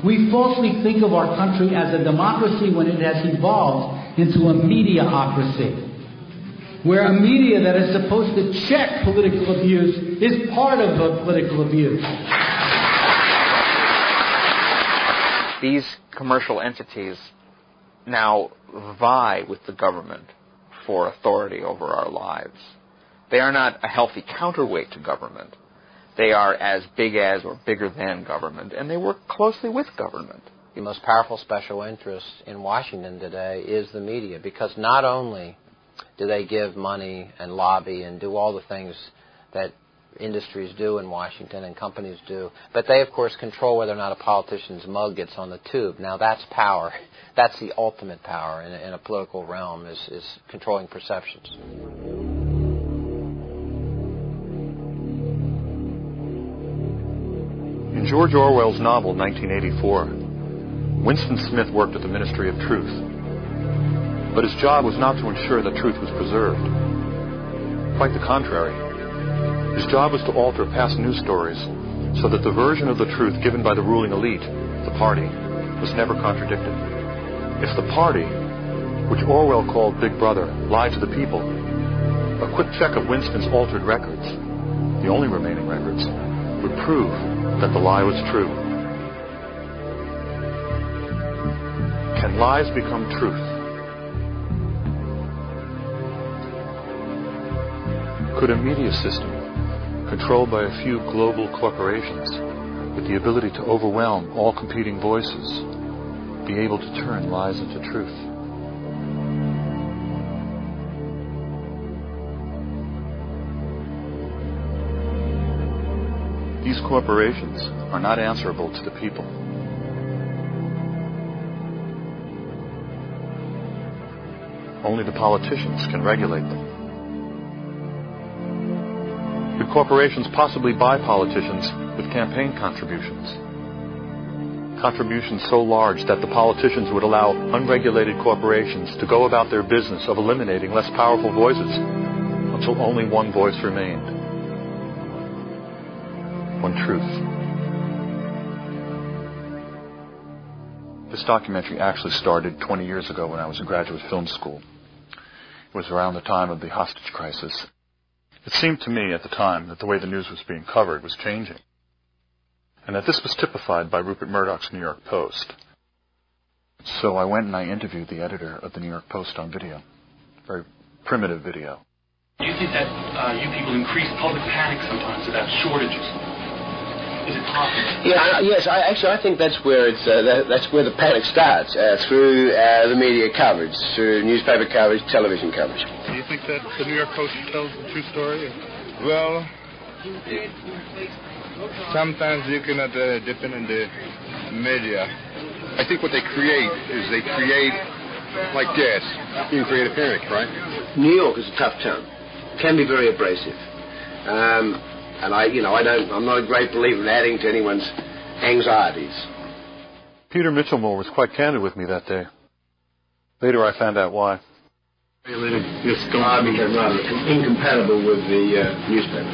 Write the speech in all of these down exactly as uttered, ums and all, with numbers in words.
We falsely think of our country as a democracy when it has evolved into a mediaocracy, where a media that is supposed to check political abuse is part of the political abuse. These commercial entities now vie with the government for authority over our lives. They are not a healthy counterweight to government. They are as big as or bigger than government, and they work closely with government. The most powerful special interest in Washington today is the media, because not only do they give money and lobby and do all the things that industries do in Washington and companies do, but they, of course, control whether or not a politician's mug gets on the tube. Now, that's power. That's the ultimate power in a, in a political realm, is, is controlling perceptions. In George Orwell's novel, nineteen eighty-four, Winston Smith worked at the Ministry of Truth. But his job was not to ensure that truth was preserved. Quite the contrary. His job was to alter past news stories so that the version of the truth given by the ruling elite, the party, was never contradicted. If the party, which Orwell called Big Brother, lied to the people, a quick check of Winston's altered records, the only remaining records, would prove that the lie was true. Can lies become truth? Could a media system, controlled by a few global corporations, with the ability to overwhelm all competing voices, be able to turn lies into truth? These corporations are not answerable to the people. Only the politicians can regulate them. Could corporations possibly buy politicians with campaign contributions? Contributions so large that the politicians would allow unregulated corporations to go about their business of eliminating less powerful voices until only one voice remained. One truth. This documentary actually started twenty years ago when I was in graduate film school. It was around the time of the hostage crisis. It seemed to me at the time that the way the news was being covered was changing, and that this was typified by Rupert Murdoch's New York Post. So I went and I interviewed the editor of the New York Post on video. Very primitive video. Do you think that uh, you people increase public panic sometimes about shortages? Is it possible? Yeah, yes, I, actually I think that's where it's uh, that, that's where the panic starts, uh, through uh, the media coverage, through newspaper coverage, television coverage. Do you think that the New York Post tells the true story? Well, sometimes you cannot uh, depend on the media. I think what they create is they create, like gas, you can create a panic, right? New York is a tough town. Can be very abrasive. Um, and I, you know, I don't, I'm not a great believer in adding to anyone's anxieties. Peter Mitchellmore was quite candid with me that day. Later I found out why. It's going to become rather incompatible with the uh, newspaper.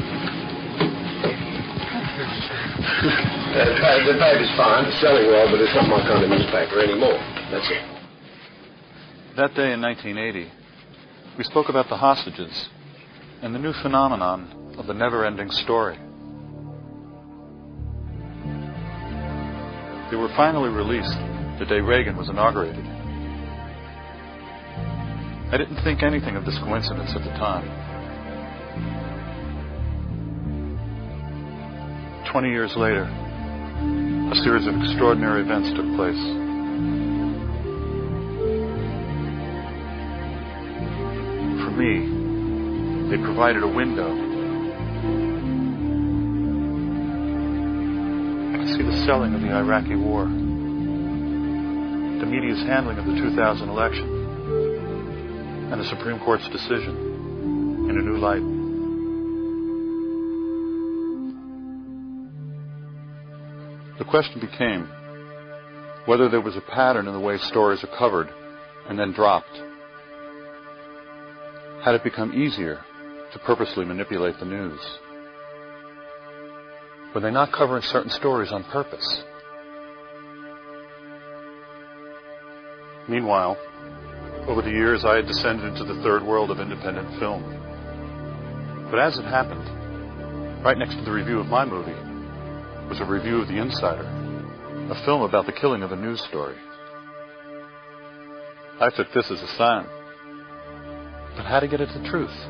uh, the paper's fine, it's selling well, but it's not my kind of newspaper anymore. That's it. That day in nineteen eighty, we spoke about the hostages and the new phenomenon of the never-ending story. They were finally released the day Reagan was inaugurated. I didn't think anything of this coincidence at the time. Twenty years later, a series of extraordinary events took place. For me, they provided a window. I could see the selling of the Iraqi war, the media's handling of the two thousand election, and the Supreme Court's decision in a new light. The question became whether there was a pattern in the way stories are covered and then dropped. Had it become easier to purposely manipulate the news? Were they not covering certain stories on purpose? Meanwhile, over the years, I had descended into the third world of independent film. But as it happened, right next to the review of my movie was a review of The Insider, a film about the killing of a news story. I took this as a sign. But how to get at the truth?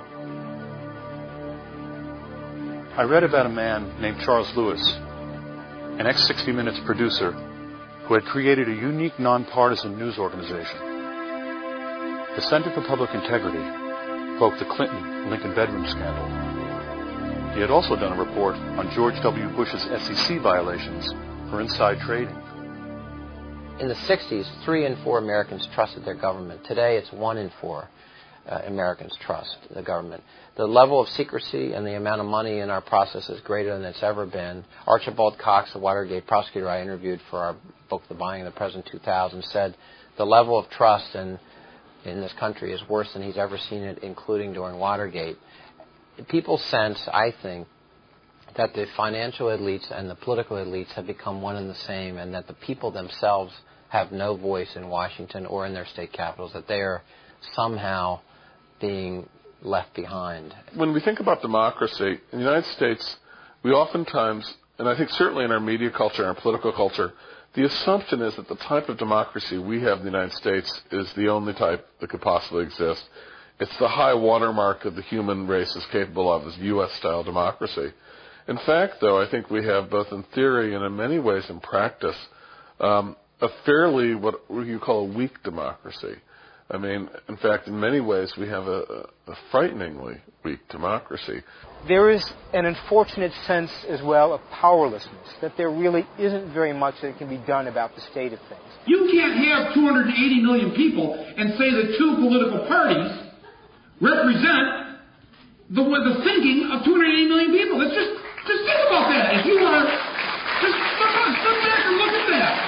I read about a man named Charles Lewis, an ex sixty minutes producer who had created a unique nonpartisan news organization. The Center for Public Integrity broke the Clinton-Lincoln bedroom scandal. He had also done a report on George W. Bush's S E C violations for inside trading. In the sixties, three in four Americans trusted their government. Today, it's one in four uh, Americans trust the government. The level of secrecy and the amount of money in our process is greater than it's ever been. Archibald Cox, the Watergate prosecutor I interviewed for our book, The Buying of the President two thousand, said the level of trust in, in this country is worse than he's ever seen it, including during Watergate. People sense, I think, that the financial elites and the political elites have become one and the same, and that the people themselves have no voice in Washington or in their state capitals, that they are somehow being left behind. When we think about democracy, in the United States, we oftentimes, and I think certainly in our media culture and our political culture, the assumption is that the type of democracy we have in the United States is the only type that could possibly exist. It's the high watermark of the human race is capable of, is U S-style democracy. In fact, though, I think we have, both in theory and in many ways in practice, um, a fairly, what you call a weak democracy. I mean, in fact, in many ways, we have a, a frighteningly weak democracy. There is an unfortunate sense as well of powerlessness, that there really isn't very much that can be done about the state of things. You can't have two hundred eighty million people and say that two political parties represent the, the thinking of two hundred eighty million people. Let's just, just think about that. If you want to, just step back and look at that.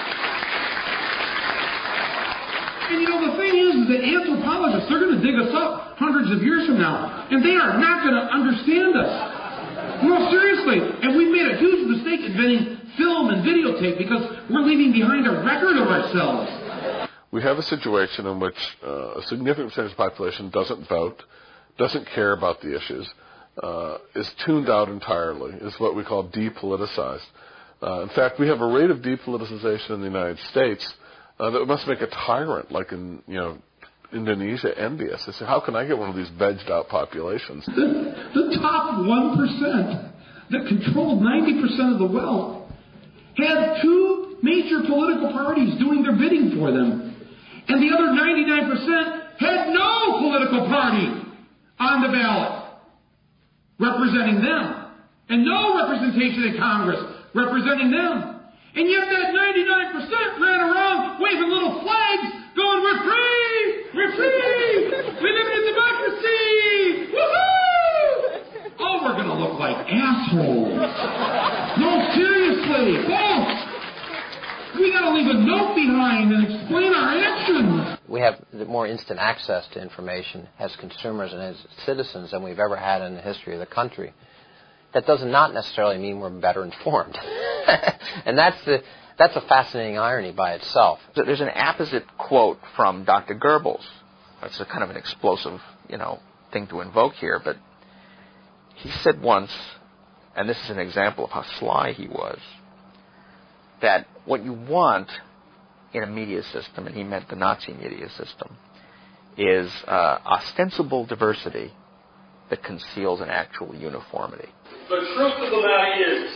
And you know, the thing is, is that anthropologists, they're going to dig us up hundreds of years from now, and they are not going to understand us. No, seriously. And we made a huge mistake inventing film and videotape because we're leaving behind a record of ourselves. We have a situation in which uh, a significant percentage of the population doesn't vote, doesn't care about the issues, uh, is tuned out entirely, is what we call depoliticized. Uh, in fact, we have a rate of depoliticization in the United States Uh, that must make a tyrant, like in, you know, Indonesia, envious. They say, how can I get one of these vegged out populations? The, the top one percent that controlled ninety percent of the wealth had two major political parties doing their bidding for them. And the other ninety-nine percent had no political party on the ballot representing them. And no representation in Congress representing them. And yet that ninety-nine percent ran around waving little flags going, we're free! We're free! We live in a democracy! Woohoo! Oh, we're going to look like assholes. No, seriously, folks! We got to leave a note behind and explain our actions. We have more instant access to information as consumers and as citizens than we've ever had in the history of the country. That does not necessarily mean we're better informed. And that's the, that's a fascinating irony by itself. There's an apposite quote from Doctor Goebbels. It's a kind of an explosive, you know, thing to invoke here, but he said once, and this is an example of how sly he was, that what you want in a media system, and he meant the Nazi media system, is uh, ostensible diversity that conceals an actual uniformity. The truth of the matter is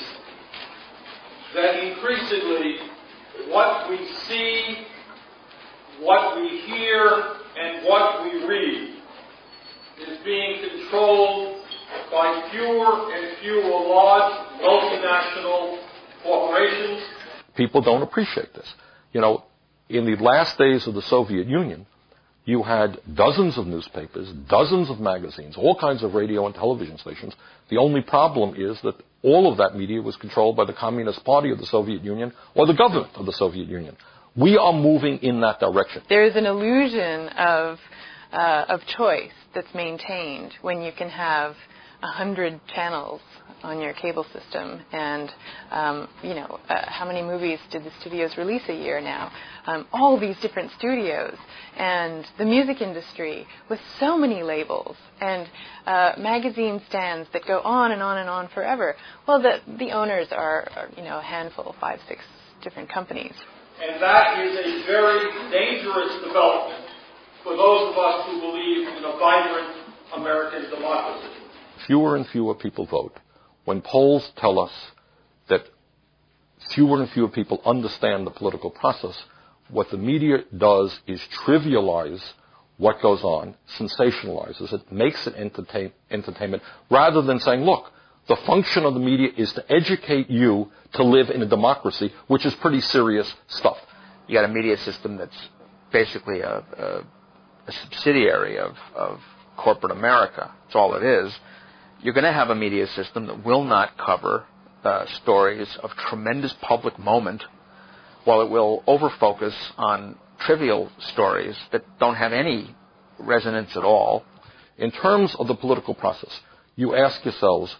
that increasingly what we see, what we hear, and what we read is being controlled by fewer and fewer large multinational corporations. People don't appreciate this. You know, in the last days of the Soviet Union, you had dozens of newspapers, dozens of magazines, all kinds of radio and television stations. The only problem is that all of that media was controlled by the Communist Party of the Soviet Union or the government of the Soviet Union. We are moving in that direction. There's an illusion of uh, of choice that's maintained when you can have a hundred channels on your cable system, and um, you know, uh, how many movies did the studios release a year now? Um, all these different studios, and the music industry with so many labels, and uh, magazine stands that go on and on and on forever. Well, the the owners are, are you know, a handful, five, six different companies. And that is a very dangerous development for those of us who believe in a vibrant American democracy. Fewer and fewer people vote. When polls tell us that fewer and fewer people understand the political process, what the media does is trivialize what goes on, sensationalizes it, makes it entertain, entertainment, rather than saying, look, the function of the media is to educate you to live in a democracy, which is pretty serious stuff. You got a media system that's basically a, a, a subsidiary of, of corporate America. That's all it is. You're going to have a media system that will not cover uh, stories of tremendous public moment, while it will overfocus on trivial stories that don't have any resonance at all. In terms of the political process, you ask yourselves,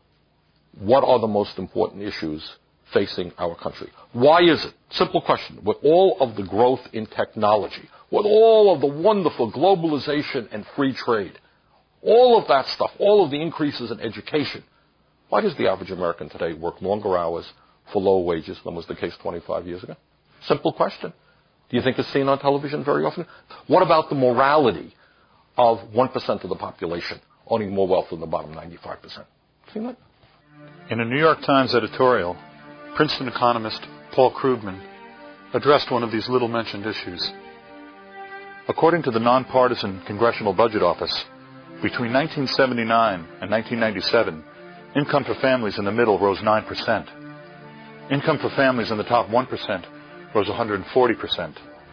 what are the most important issues facing our country? Why is it? Simple question. With all of the growth in technology, with all of the wonderful globalization and free trade, all of that stuff, all of the increases in education, why does the average American today work longer hours for lower wages than was the case twenty-five years ago? Simple question. Do you think it's seen on television very often? What about the morality of one percent of the population owning more wealth than the bottom ninety-five percent? Seen that? In a New York Times editorial, Princeton economist Paul Krugman addressed one of these little-mentioned issues. According to the nonpartisan Congressional Budget Office, between nineteen seventy-nine and nineteen ninety-seven, income for families in the middle rose nine percent. Income for families in the top one percent rose one hundred forty percent.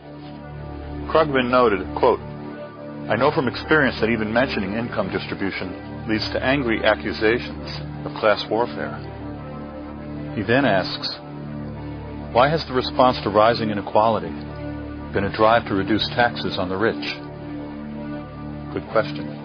Krugman noted, quote, I know from experience that even mentioning income distribution leads to angry accusations of class warfare. He then asks, why has the response to rising inequality been a drive to reduce taxes on the rich? Good question.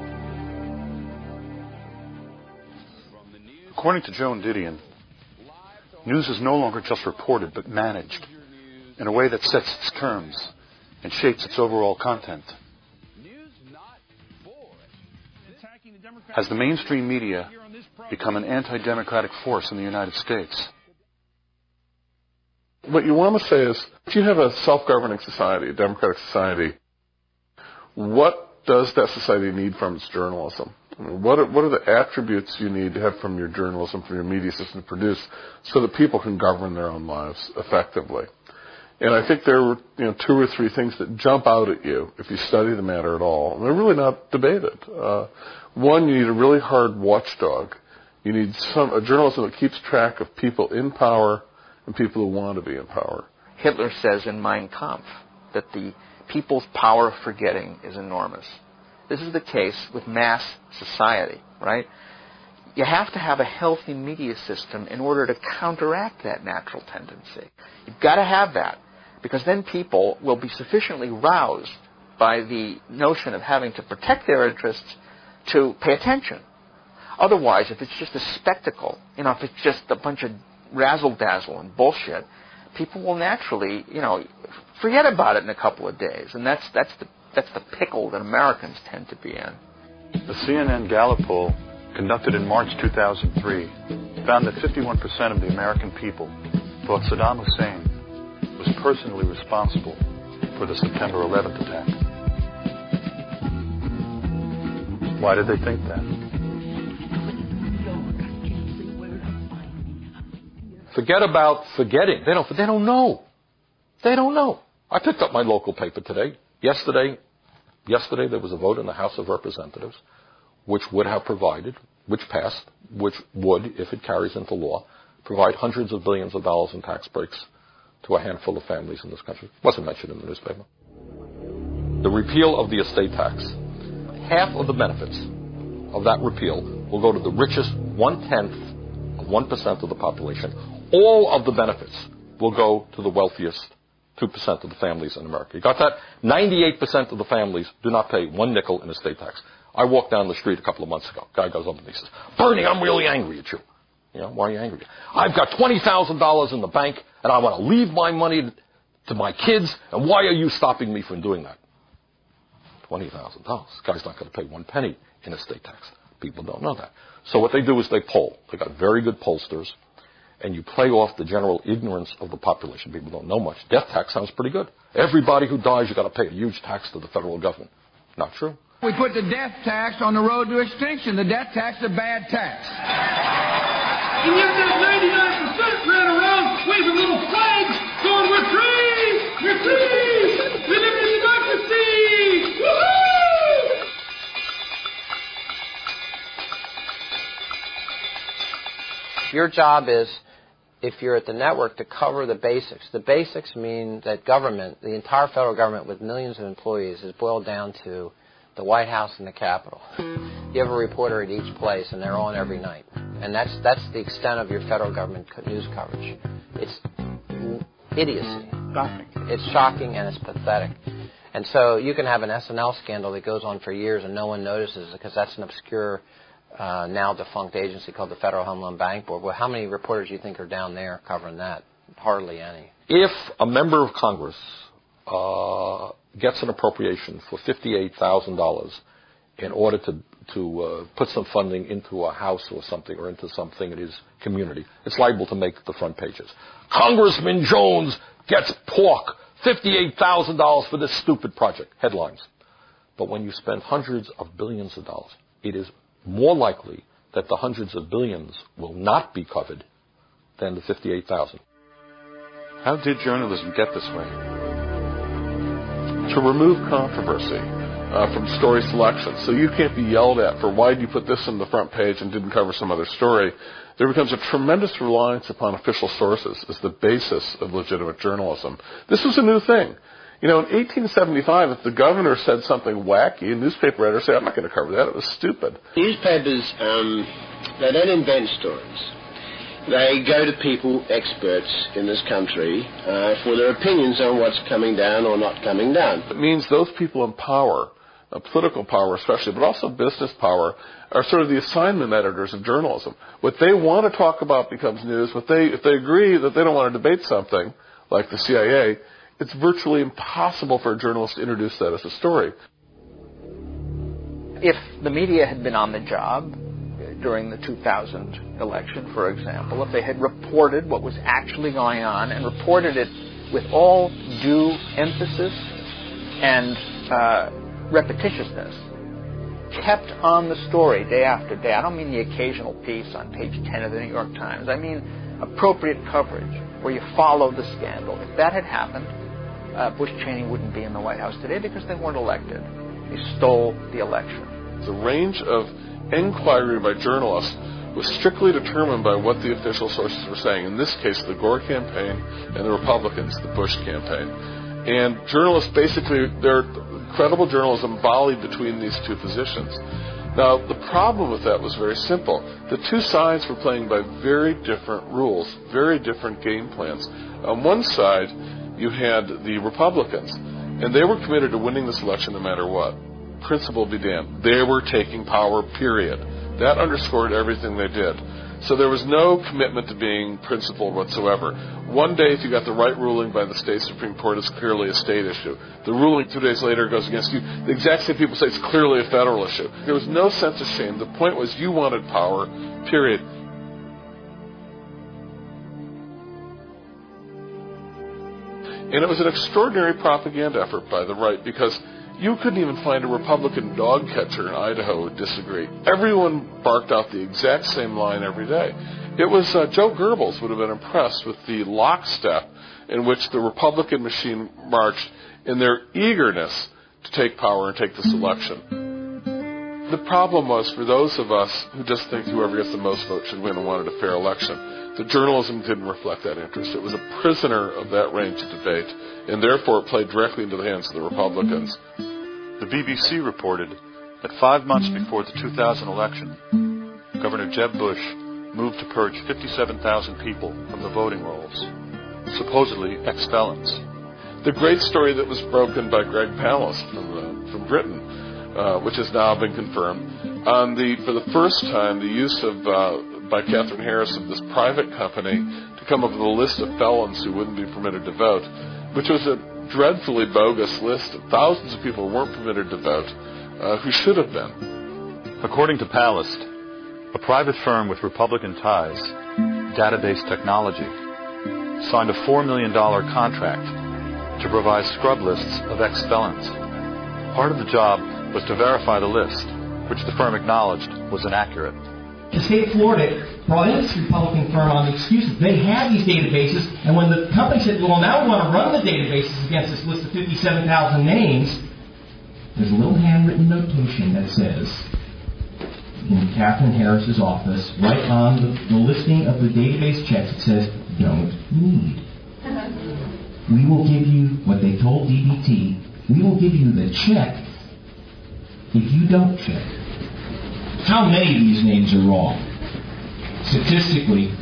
According to Joan Didion, news is no longer just reported but managed in a way that sets its terms and shapes its overall content. Has the mainstream media become an anti-democratic force in the United States? What you want to say is, if you have a self-governing society, a democratic society, what does that society need from its journalism? I mean, what are, what are the attributes you need to have from your journalism, from your media system to produce so that people can govern their own lives effectively? And I think there are you know, two or three things that jump out at you if you study the matter at all. And they're really not debated. Uh, one, you need a really hard watchdog. You need some a journalism that keeps track of people in power and people who want to be in power. Hitler says in Mein Kampf that the people's power of forgetting is enormous. This is the case with mass society, right? You have to have a healthy media system in order to counteract that natural tendency. You've got to have that, because then people will be sufficiently roused by the notion of having to protect their interests to pay attention. Otherwise, if it's just a spectacle, you know, if it's just a bunch of razzle-dazzle and bullshit, people will naturally, you know, forget about it in a couple of days. And that's that's the that's the pickle that Americans tend to be in. The C N N Gallup poll conducted in March two thousand three found that fifty-one percent of the American people thought Saddam Hussein was personally responsible for the September eleventh attack. Why did they think that? Forget about forgetting. They don't, they don't know. They don't know. I picked up my local paper today. Yesterday, yesterday there was a vote in the House of Representatives which would have provided, which passed, which would, if it carries into law, provide hundreds of billions of dollars in tax breaks to a handful of families in this country. It wasn't mentioned in the newspaper. The repeal of the estate tax. Half of the benefits of that repeal will go to the richest one-tenth of one percent of the population. All of the benefits will go to the wealthiest two percent of the families in America. You got that? ninety-eight percent of the families do not pay one nickel in estate tax. I walked down the street a couple of months ago. Guy goes up and he says, Bernie, I'm really angry at you. You know, why are you angry? I've got twenty thousand dollars in the bank, and I want to leave my money to my kids, and why are you stopping me from doing that? twenty thousand dollars. This guy's not going to pay one penny in estate tax. People don't know that. So what they do is they poll. They got very good pollsters, and you play off the general ignorance of the population. People don't know much. Death tax sounds pretty good. Everybody who dies, you got to pay a huge tax to the federal government. Not true. We put the death tax on the road to extinction. The death tax is a bad tax. And yet that ninety-nine percent ran around waving little flags going, we're free! We're free! We live in democracy! Woohoo! Your job is, if you're at the network, to cover the basics. The basics mean that government, the entire federal government with millions of employees, is boiled down to the White House and the Capitol. You have a reporter at each place, and they're on every night. And that's that's the extent of your federal government news coverage. It's idiocy. Shocking. It's shocking and it's pathetic. And so you can have an S N L scandal that goes on for years and no one notices it because that's an obscure, uh, now defunct agency called the Federal Home Loan Bank Board. Well, how many reporters do you think are down there covering that? Hardly any. If a member of Congress uh, gets an appropriation for fifty-eight thousand dollars in order to to uh, put some funding into a house or something or into something in his community, it's liable to make the front pages. Congressman Jones gets pork, fifty-eight thousand dollars for this stupid project. Headlines. But when you spend hundreds of billions of dollars, it is more likely that the hundreds of billions will not be covered than the fifty-eight thousand. How did journalism get this way? To remove controversy uh, from story selection. So you can't be yelled at for why did you put this on the front page and didn't cover some other story. There becomes a tremendous reliance upon official sources as the basis of legitimate journalism. This was a new thing. You know, in eighteen seventy-five, if the governor said something wacky, a newspaper editor said, I'm not going to cover that. It was stupid. Newspapers, um, they don't invent stories. They go to people, experts in this country, uh, for their opinions on what's coming down or not coming down. It means those people in power, uh, political power especially, but also business power, are sort of the assignment editors of journalism. What they want to talk about becomes news. What they, if they agree that they don't want to debate something, like the C I A, it's virtually impossible for a journalist to introduce that as a story. If the media had been on the job during the two thousand election, for example, if they had reported what was actually going on and reported it with all due emphasis and uh, repetitiousness, kept on the story day after day. I don't mean the occasional piece on page ten of the New York Times. I mean appropriate coverage where you follow the scandal. If that had happened, uh, Bush Cheney wouldn't be in the White House today because they weren't elected. They stole the election. The range of inquiry by journalists was strictly determined by what the official sources were saying. In this case, the Gore campaign and the Republicans, the Bush campaign. And journalists basically, their credible journalism volleyed between these two positions. Now, the problem with that was very simple. The two sides were playing by very different rules, very different game plans. On one side, you had the Republicans, and they were committed to winning this election no matter what. Principle be damned. They were taking power, period. That underscored everything they did. So there was no commitment to being principled whatsoever. One day, if you got the right ruling by the state Supreme Court, it's clearly a state issue. The ruling two days later goes against you. The exact same people say it's clearly a federal issue. There was no sense of shame. The point was you wanted power, period. And it was an extraordinary propaganda effort by the right because you couldn't even find a Republican dog catcher in Idaho who would disagree. Everyone barked out the exact same line every day. It was uh, Joe Goebbels would have been impressed with the lockstep in which the Republican machine marched in their eagerness to take power and take this election. The problem was for those of us who just think whoever gets the most votes should win and wanted a fair election, the journalism didn't reflect that interest. It was a prisoner of that range of debate, and therefore it played directly into the hands of the Republicans. The B B C reported that five months before the two thousand election, Governor Jeb Bush moved to purge fifty-seven thousand people from the voting rolls, supposedly ex-felons. The great story that was broken by Greg Palast from, uh, from Britain uh, which has now been confirmed. On the, for the first time, the use of, uh, by Catherine Harris of this private company to come up with a list of felons who wouldn't be permitted to vote, which was a dreadfully bogus list of thousands of people who weren't permitted to vote, uh, who should have been. According to Palast, a private firm with Republican ties, Database Technology, signed a four million dollars contract to provide scrub lists of ex-felons. Part of the job was to verify the list, which the firm acknowledged was inaccurate. The state of Florida brought in this Republican firm on the excuse that they had these databases, and when the company said, well, now we want to run the databases against this list of fifty-seven thousand names, there's a little handwritten notation that says, in Catherine Harris's office, right on the, the listing of the database checks, it says, don't need. We will give you what they told D B T, we will give you the check if you don't check. How many of these names are wrong? Statistically,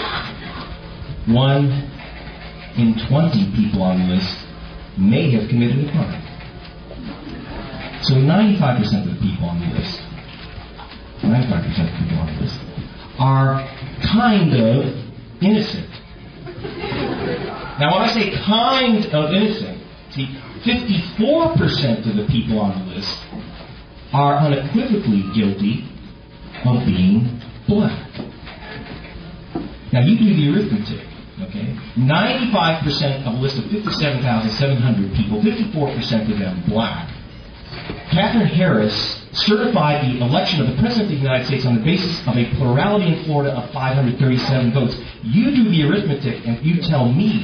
one in twenty people on the list may have committed a crime. So ninety-five percent of the people on the list, ninety-five percent of the people on the list, are kind of innocent. Now when I say kind of innocent, see, fifty-four percent of the people on the list are unequivocally guilty of being black. Now you do the arithmetic, okay? ninety-five percent of a list of fifty-seven thousand seven hundred people, fifty-four percent of them black. Catherine Harris certified the election of the President of the United States on the basis of a plurality in Florida of five hundred thirty-seven votes. You do the arithmetic and you tell me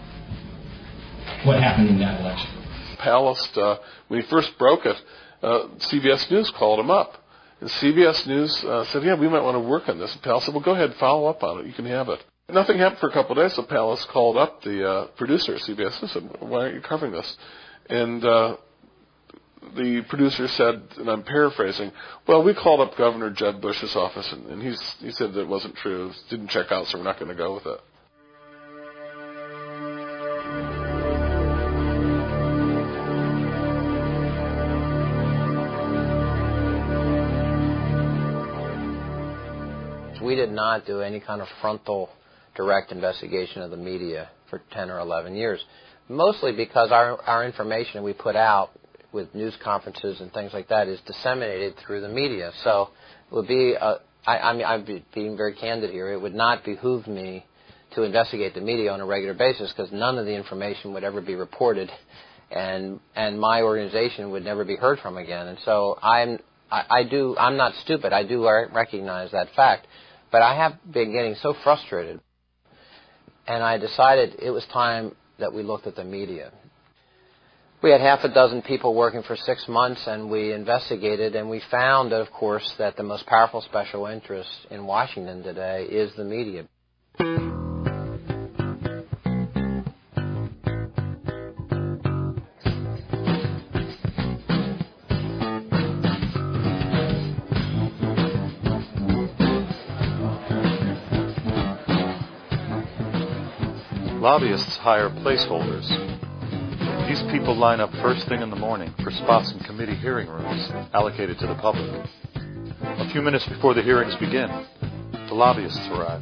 what happened in that election. Palast, uh, when he first broke it, uh, C B S News called him up. And C B S News uh, said, yeah, we might want to work on this. And Palast said, well, go ahead, follow up on it. You can have it. Nothing happened for a couple of days, so Palast called up the uh, producer at C B S and said, why aren't you covering this? And uh, the producer said, and I'm paraphrasing, well, we called up Governor Jeb Bush's office, and, and he's, he said that it wasn't true. It didn't check out, so we're not going to go with it. We did not do any kind of frontal, direct investigation of the media for ten or eleven years, mostly because our, our information we put out with news conferences and things like that is disseminated through the media. So it would be, a, I, I mean, I'm being very candid here, it would not behoove me to investigate the media on a regular basis because none of the information would ever be reported and and my organization would never be heard from again. And so I'm, I, I do, I'm not stupid, I do recognize that fact. But I have been getting so frustrated, and I decided it was time that we looked at the media. We had half a dozen people working for six months, and we investigated, and we found, of course, that the most powerful special interest in Washington today is the media. Lobbyists hire placeholders. These people line up first thing in the morning for spots in committee hearing rooms allocated to the public. A few minutes before the hearings begin, the lobbyists arrive.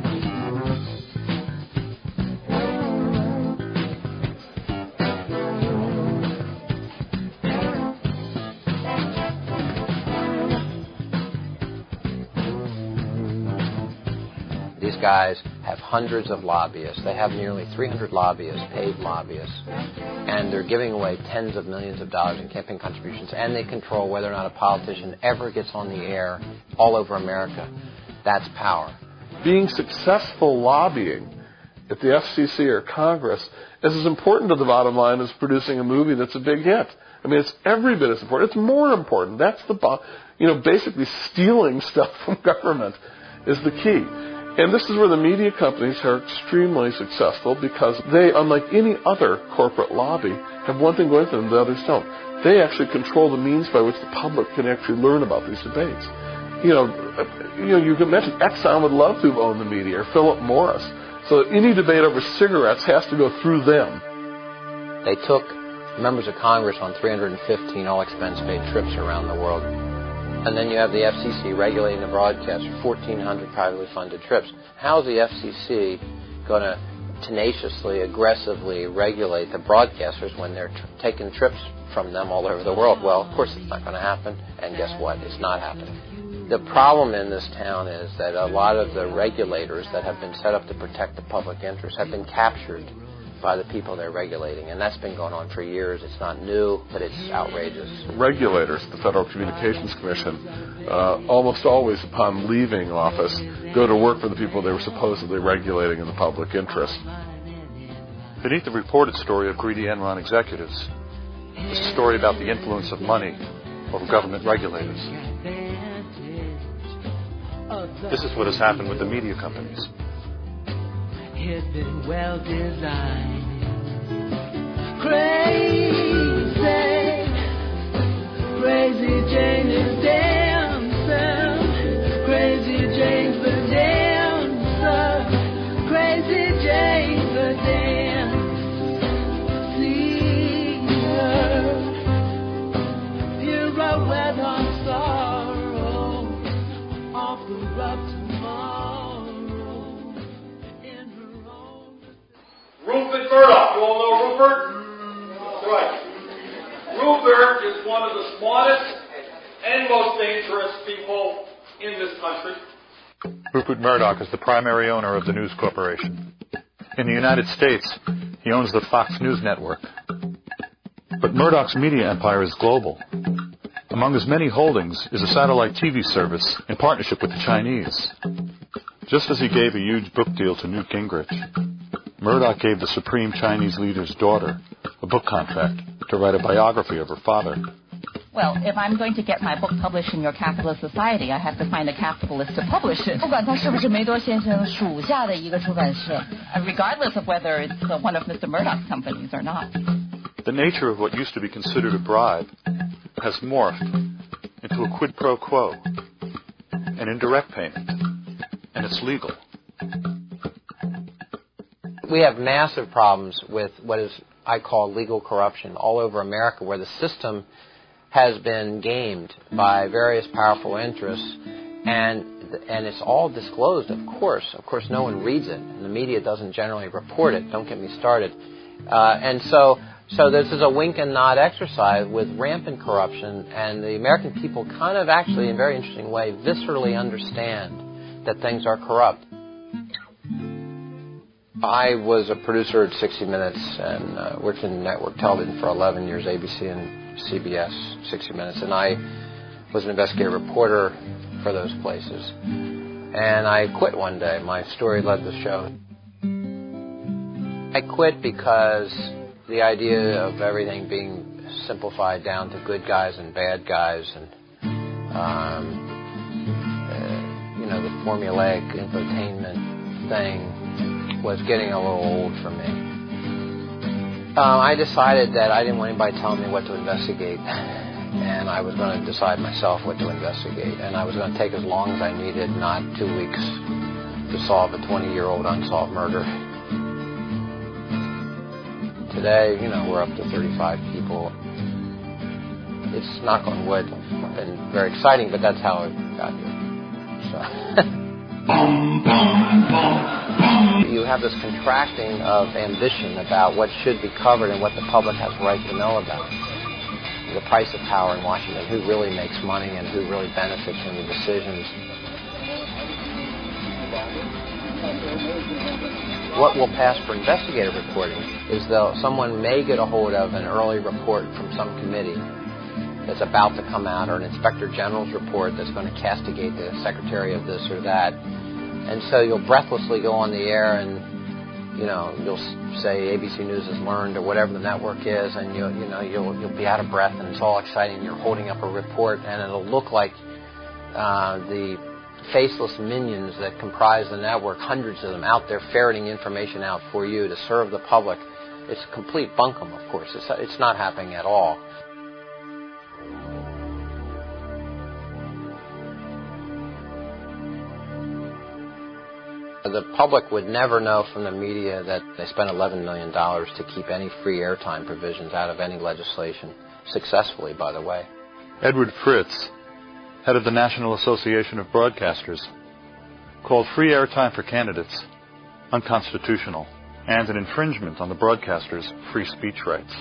These guys have hundreds of lobbyists. They have nearly three hundred lobbyists, paid lobbyists. And they're giving away tens of millions of dollars in campaign contributions. And they control whether or not a politician ever gets on the air all over America. That's power. Being successful lobbying at the F C C or Congress is as important to the bottom line as producing a movie that's a big hit. I mean, it's every bit as important. It's more important. That's the, bo- you know, basically stealing stuff from government is the key. And this is where the media companies are extremely successful because they, unlike any other corporate lobby, have one thing going for them the others don't. They actually control the means by which the public can actually learn about these debates. You know, you know, you can mention Exxon would love to own the media, or Philip Morris. So any debate over cigarettes has to go through them. They took members of Congress on three hundred fifteen all-expense-paid trips around the world. And then you have the F C C regulating the broadcast for fourteen hundred privately funded trips. How is the F C C going to tenaciously, aggressively regulate the broadcasters when they're t- taking trips from them all over the world? Well, of course it's not going to happen, and guess what? It's not happening. The problem in this town is that a lot of the regulators that have been set up to protect the public interest have been captured by the people they're regulating, and that's been going on for years. It's not new, but it's outrageous. Regulators, the Federal Communications Commission, uh, almost always upon leaving office, go to work for the people they were supposedly regulating in the public interest. Beneath the reported story of greedy Enron executives is a story about the influence of money over government regulators. This is what has happened with the media companies. Had been well designed. Crazy, crazy Jane is dancing. Crazy Jane's the dancer. Crazy Jane's the dance. See her. You wrote red hot sorrow off the rough tomorrow. Rupert Murdoch. You all know Rupert? That's right. Rupert is one of the smartest and most dangerous people in this country. Rupert Murdoch is the primary owner of the News Corporation. In the United States, he owns the Fox News Network. But Murdoch's media empire is global. Among his many holdings is a satellite T V service in partnership with the Chinese. Just as he gave a huge book deal to Newt Gingrich, Murdoch gave the supreme Chinese leader's daughter a book contract to write a biography of her father. Well, if I'm going to get my book published in your capitalist society, I have to find a capitalist to publish it. Regardless of whether it's uh, one of Mister Murdoch's companies or not. The nature of what used to be considered a bribe has morphed into a quid pro quo, an indirect payment, and it's legal. We have massive problems with what is I call legal corruption all over America, where the system has been gamed by various powerful interests, and and it's all disclosed, of course. Of course, no one reads it, and the media doesn't generally report it. Don't get me started. Uh, and so, so this is a wink and nod exercise with rampant corruption, and the American people kind of actually, in a very interesting way, viscerally understand that things are corrupt. I was a producer at sixty minutes and uh, worked in network television for eleven years, A B C and C B S, sixty minutes, and I was an investigative reporter for those places. And I quit one day. My story led the show. I quit because the idea of everything being simplified down to good guys and bad guys and, um, uh, you know, the formulaic infotainment thing was getting a little old for me. Uh, I decided that I didn't want anybody telling me what to investigate, and I was going to decide myself what to investigate, and I was going to take as long as I needed, not two weeks, to solve a twenty-year-old unsolved murder. Today, you know, we're up to thirty-five people. It's, knock on wood, been very exciting, but that's how it got here. So. You have this contracting of ambition about what should be covered and what the public has a right to know about. The price of power in Washington, who really makes money and who really benefits from the decisions. What will pass for investigative reporting is though someone may get a hold of an early report from some committee that's about to come out, or an inspector general's report that's going to castigate the secretary of this or that. And so you'll breathlessly go on the air and, you know, you'll say A B C News has learned or whatever the network is, and you'll, you know, you'll, you'll be out of breath and it's all exciting. You're holding up a report and it'll look like uh, the faceless minions that comprise the network, hundreds of them out there ferreting information out for you to serve the public. It's complete bunkum, of course. It's, it's not happening at all. The public would never know from the media that they spent eleven million dollars to keep any free airtime provisions out of any legislation, successfully, by the way. Edward Fritz, head of the National Association of Broadcasters, called free airtime for candidates unconstitutional and an infringement on the broadcasters' free speech rights.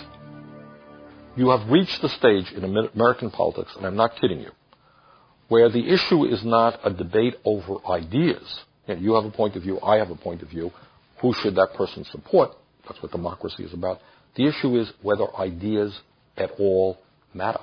You have reached the stage in American politics, and I'm not kidding you, where the issue is not a debate over ideas. You know, you have a point of view, I have a point of view. Who should that person support? That's what democracy is about. The issue is whether ideas at all matter.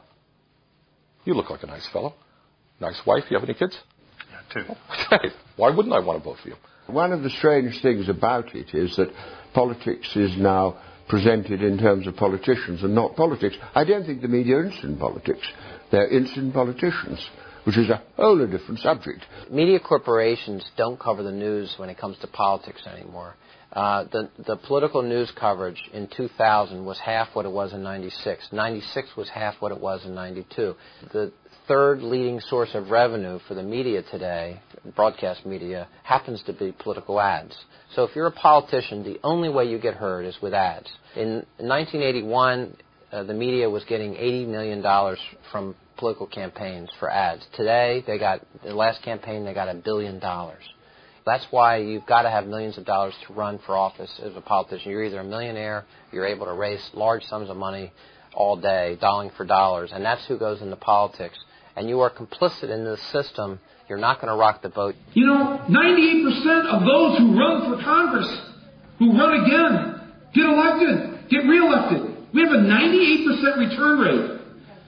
You look like a nice fellow. Nice wife. You have any kids? Yeah, two. Okay. Why wouldn't I want to vote for you? One of the strange things about it is that politics is now presented in terms of politicians and not politics. I don't think the media are interested in politics. They're interested in politicians, which is a whole different subject. Media corporations don't cover the news when it comes to politics anymore. Uh, the, the political news coverage in two thousand was half what it was in ninety-six. ninety-six was half what it was in ninety-two. The third leading source of revenue for the media today, broadcast media, happens to be political ads. So if you're a politician, the only way you get heard is with ads. In nineteen eighty-one, uh, the media was getting eighty million dollars from political campaigns for ads. Today, they got, the last campaign, they got a billion dollars. That's why you've got to have millions of dollars to run for office as a politician. You're either a millionaire, you're able to raise large sums of money all day, dolling for dollars, and that's who goes into politics. And you are complicit in this system. You're not going to rock the boat. You know, ninety-eight percent of those who run for Congress, who run again, get elected, get reelected. We have a ninety-eight percent return rate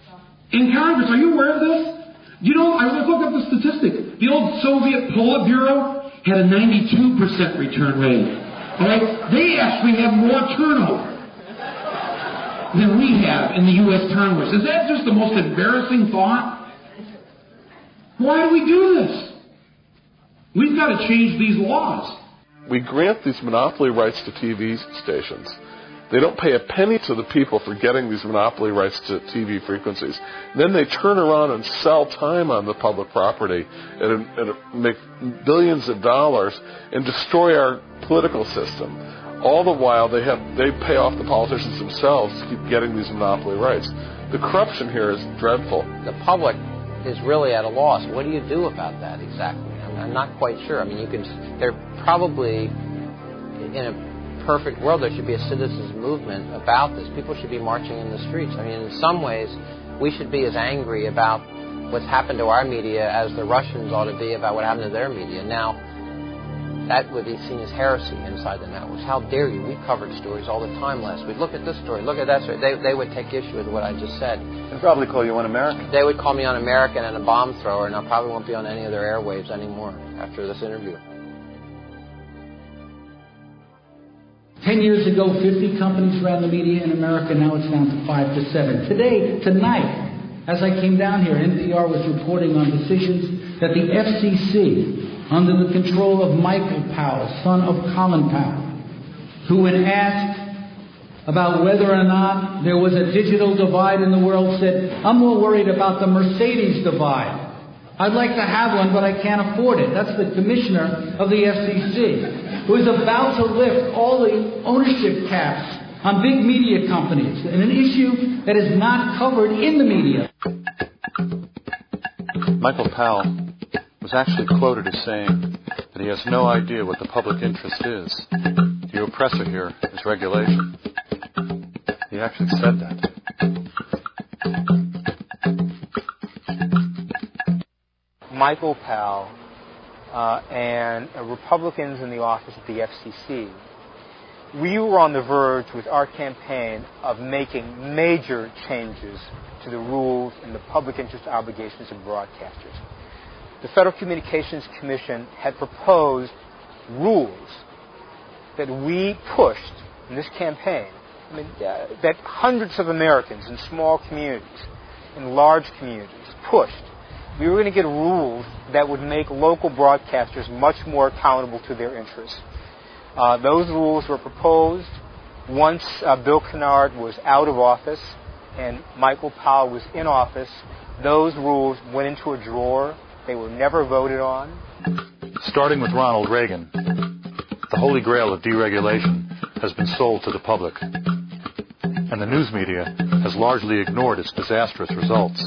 in Congress. Are you aware of this? You know, I looked up the statistic. The old Soviet Politburo had a ninety-two percent return rate. All right? They actually have more turnover than we have in the U S Congress. Is that just the most embarrassing thought? Why do we do this? We've got to change these laws. We grant these monopoly rights to T V stations. They don't pay a penny to the people for getting these monopoly rights to T V frequencies. Then they turn around and sell time on the public property and, and make billions of dollars and destroy our political system. All the while, they have they pay off the politicians themselves to keep getting these monopoly rights. The corruption here is dreadful. The public is really at a loss. What do you do about that exactly? I'm, I'm not quite sure. I mean, you can. They're probably in a perfect world. There should be a citizens movement about this. People should be marching in the streets. I mean, in some ways, we should be as angry about what's happened to our media as the Russians ought to be about what happened to their media. Now, that would be seen as heresy inside the networks. How dare you? We covered stories all the time last week. Look at this story. Look at that story. They, they would take issue with what I just said. They'd probably call you un-American. They would call me un-American and a bomb thrower, and I probably won't be on any of their airwaves anymore after this interview. Ten years ago, fifty companies ran the media in America. Now it's down to five to seven. Today, tonight, as I came down here, N P R was reporting on decisions that the F C C, under the control of Michael Powell, son of Colin Powell, who when asked about whether or not there was a digital divide in the world, said, I'm more worried about the Mercedes divide. I'd like to have one, but I can't afford it. That's the commissioner of the F C C, who is about to lift all the ownership caps on big media companies, and an issue that is not covered in the media. Michael Powell was actually quoted as saying that he has no idea what the public interest is. The oppressor here is regulation. He actually said that. Michael Powell uh, and uh, Republicans in the office of the F C C, we were on the verge with our campaign of making major changes to the rules and the public interest obligations of broadcasters. The Federal Communications Commission had proposed rules that we pushed in this campaign. I mean, uh, that hundreds of Americans in small communities, in large communities, pushed. We were going to get rules that would make local broadcasters much more accountable to their interests. Uh, those rules were proposed once uh, Bill Kennard was out of office and Michael Powell was in office. Those rules went into a drawer. They were never voted on. Starting with Ronald Reagan, holy grail of deregulation has been sold to the public, and the news media has largely ignored its disastrous results.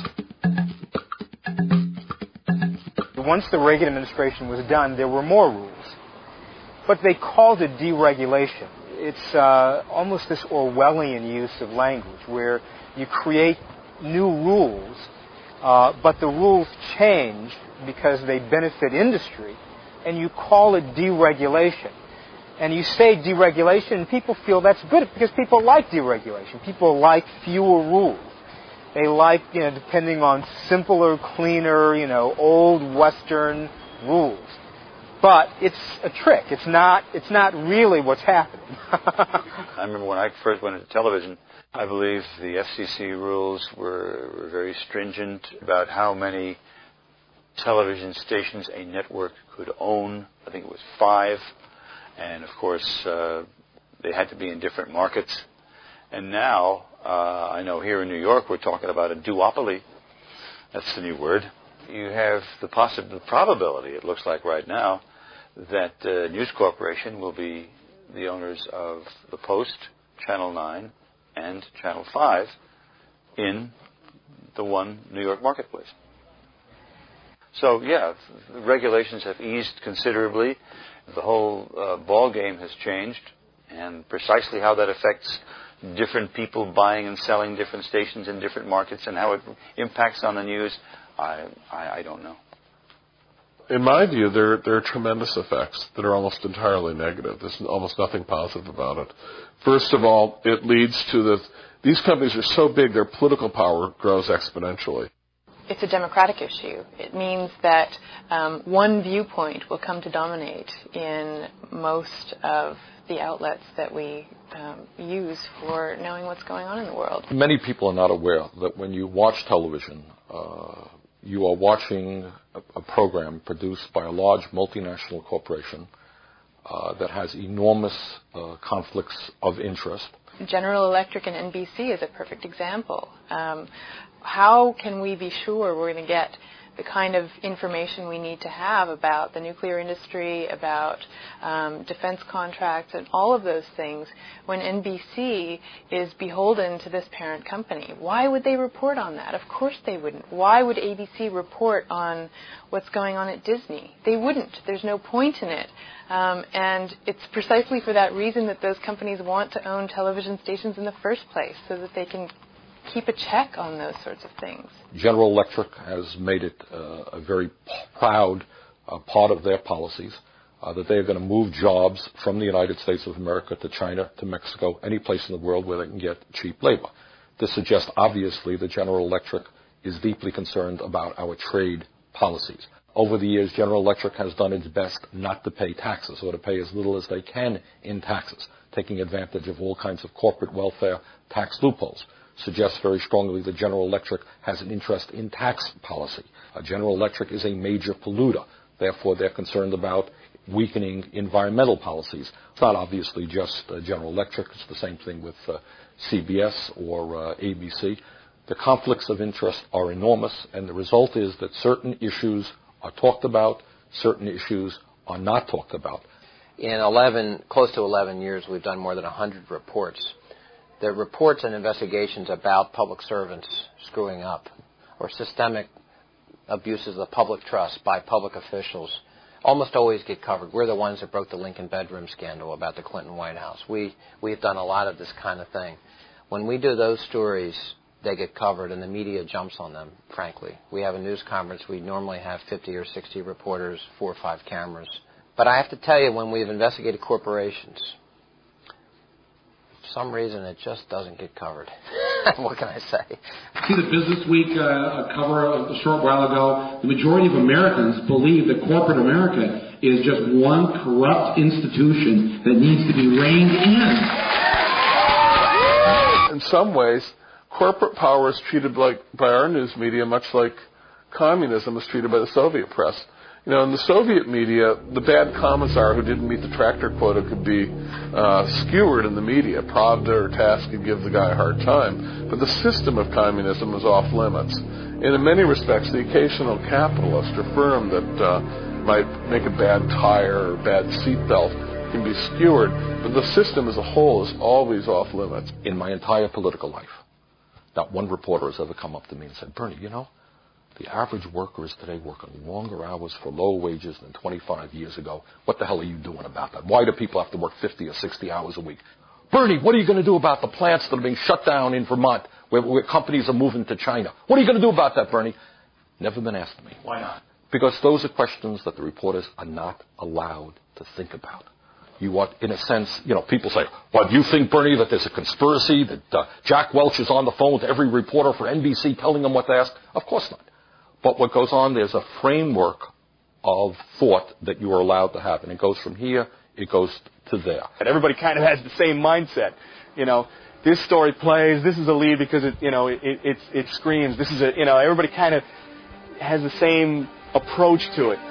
Once the Reagan administration was done, there were more rules, but they called it deregulation. It's uh, almost this Orwellian use of language where you create new rules, uh, but the rules change because they benefit industry, and you call it deregulation. And you say deregulation, and people feel that's good because people like deregulation. People like fewer rules. They like, you know, depending on simpler, cleaner, you know, old Western rules. But it's a trick. It's not, it's not really what's happening. I remember when I first went into television, I believe the F C C rules were, were very stringent about how many television stations a network could own. I think it was five. And, of course, uh, they had to be in different markets. And now, uh, I know here in New York we're talking about a duopoly. That's the new word. You have the possible probability, it looks like right now, that uh, News Corporation will be the owners of the Post, Channel nine, and Channel five in the one New York marketplace. So, yeah, the regulations have eased considerably. The whole uh, ball game has changed, and precisely how that affects different people buying and selling different stations in different markets and how it impacts on the news, I, I, I don't know. In my view, there, there are tremendous effects that are almost entirely negative. There's almost nothing positive about it. First of all, it leads to the, these companies are so big, their political power grows exponentially. It's a democratic issue. It means that um, one viewpoint will come to dominate in most of the outlets that we um, use for knowing what's going on in the world. Many people are not aware that when you watch television, uh, you are watching a, a program produced by a large multinational corporation uh, that has enormous uh, conflicts of interest. General Electric and N B C is a perfect example. Um, how can we be sure we're going to get the kind of information we need to have about the nuclear industry, about um, defense contracts, and all of those things when N B C is beholden to this parent company? Why would they report on that? Of course they wouldn't. Why would A B C report on what's going on at Disney? They wouldn't. There's no point in it. Um, and it's precisely for that reason that those companies want to own television stations in the first place, so that they can keep a check on those sorts of things. General Electric has made it uh, a very p- proud uh, part of their policies uh, that they are going to move jobs from the United States of America to China, to Mexico, any place in the world where they can get cheap labor. This suggests, obviously, that General Electric is deeply concerned about our trade policies. Over the years, General Electric has done its best not to pay taxes, or to pay as little as they can in taxes, taking advantage of all kinds of corporate welfare tax loopholes. Suggests very strongly that General Electric has an interest in tax policy. Uh, General Electric is a major polluter. Therefore, they're concerned about weakening environmental policies. It's not obviously just uh, General Electric. It's the same thing with uh, C B S or uh, A B C. The conflicts of interest are enormous, and the result is that certain issues are talked about, certain issues are not talked about. In eleven, close to eleven years, we've done more than one hundred reports. They're reports and investigations about public servants screwing up or systemic abuses of public trust by public officials. Almost always get covered. We're the ones that broke the Lincoln bedroom scandal about the Clinton White House. We, we've done a lot of this kind of thing. When we do those stories, they get covered, and the media jumps on them, frankly. We have a news conference. We normally have fifty or sixty reporters, four or five cameras. But I have to tell you, when we've investigated corporations, for some reason it just doesn't get covered. What can I say? See the Business Week uh, cover a short while ago. The majority of Americans believe that corporate America is just one corrupt institution that needs to be reined in. In some ways, corporate power is treated like by our news media much like communism was treated by the Soviet press. You know, in the Soviet media, the bad commissar who didn't meet the tractor quota could be uh, skewered in the media. Pravda or Tass could give the guy a hard time. But the system of communism was off limits. And in many respects, the occasional capitalist or firm that uh, might make a bad tire or bad seatbelt can be skewered, but the system as a whole is always off limits. In my entire political life, not one reporter has ever come up to me and said, Bernie, you know, the average worker is today working longer hours for low wages than twenty-five years ago. What the hell are you doing about that? Why do people have to work fifty or sixty hours a week? Bernie, what are you going to do about the plants that are being shut down in Vermont where, where companies are moving to China? What are you going to do about that, Bernie? Never been asked me. Why not? Because those are questions that the reporters are not allowed to think about. You want, in a sense, you know, people say, well, do you think, Bernie, that there's a conspiracy, that uh, Jack Welch is on the phone with every reporter for N B C telling them what to ask? Of course not. But what goes on, there's a framework of thought that you are allowed to have. And it goes from here, it goes to there. And everybody kind of has the same mindset. You know, this story plays, this is a lead because it, you know, it, it, it, it screams. This is a, you know, everybody kind of has the same approach to it.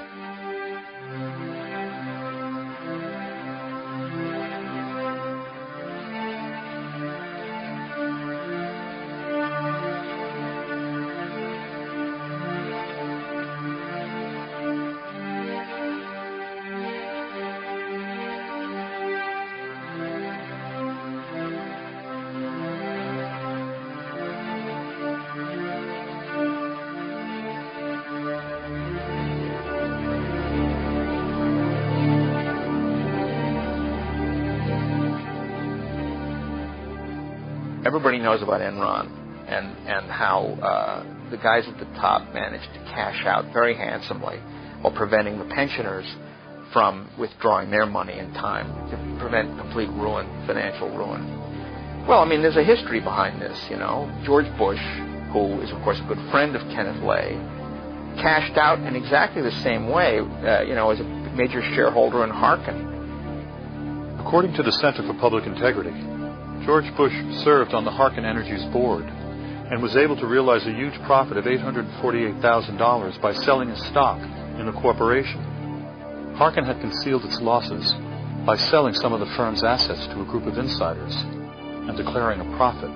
Everybody knows about Enron and, and how uh, the guys at the top managed to cash out very handsomely while preventing the pensioners from withdrawing their money in time to prevent complete ruin, financial ruin. Well, I mean, there's a history behind this, you know. George Bush, who is, of course, a good friend of Kenneth Lay, cashed out in exactly the same way, uh, you know, as a major shareholder in Harkin. According to the Center for Public Integrity, George Bush served on the Harkin Energy's board and was able to realize a huge profit of eight hundred forty-eight thousand dollars by selling his stock in the corporation. Harkin had concealed its losses by selling some of the firm's assets to a group of insiders and declaring a profit.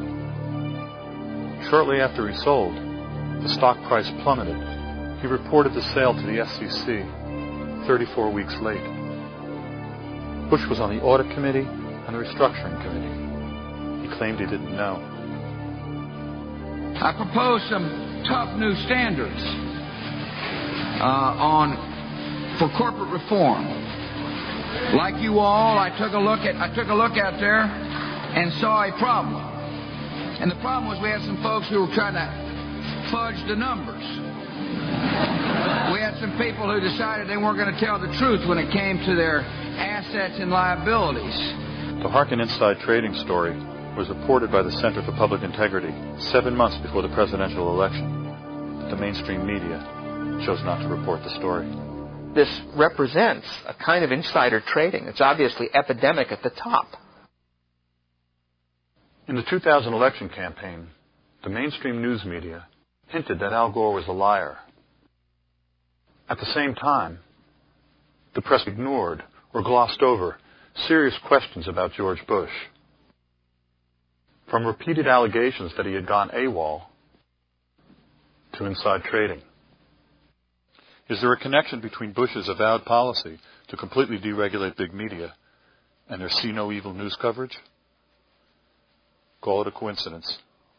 Shortly after he sold, the stock price plummeted. He reported the sale to the S E C thirty-four weeks late. Bush was on the audit committee and the restructuring committee. He claimed he didn't know. I propose some tough new standards uh, on for corporate reform. Like you all, I took a look at I took a look out there and saw a problem. And the problem was we had some folks who were trying to fudge the numbers. We had some people who decided they weren't going to tell the truth when it came to their assets and liabilities. The Harkin inside trading story was reported by the Center for Public Integrity seven months before the presidential election. The mainstream media chose not to report the story. This represents a kind of insider trading. It's obviously epidemic at the top. In the two thousand election campaign, the mainstream news media hinted that Al Gore was a liar. At the same time, the press ignored or glossed over serious questions about George Bush. From repeated allegations that he had gone AWOL to inside trading. Is there a connection between Bush's avowed policy to completely deregulate big media and their see no evil news coverage? Call it a coincidence.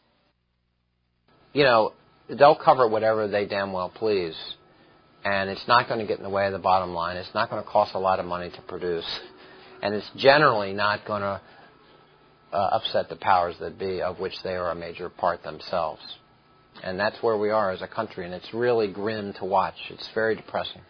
You know, they'll cover whatever they damn well please, and it's not going to get in the way of the bottom line. It's not going to cost a lot of money to produce. And it's generally not going to uh, upset the powers that be, of which they are a major part themselves. And that's where we are as a country, and it's really grim to watch. It's very depressing.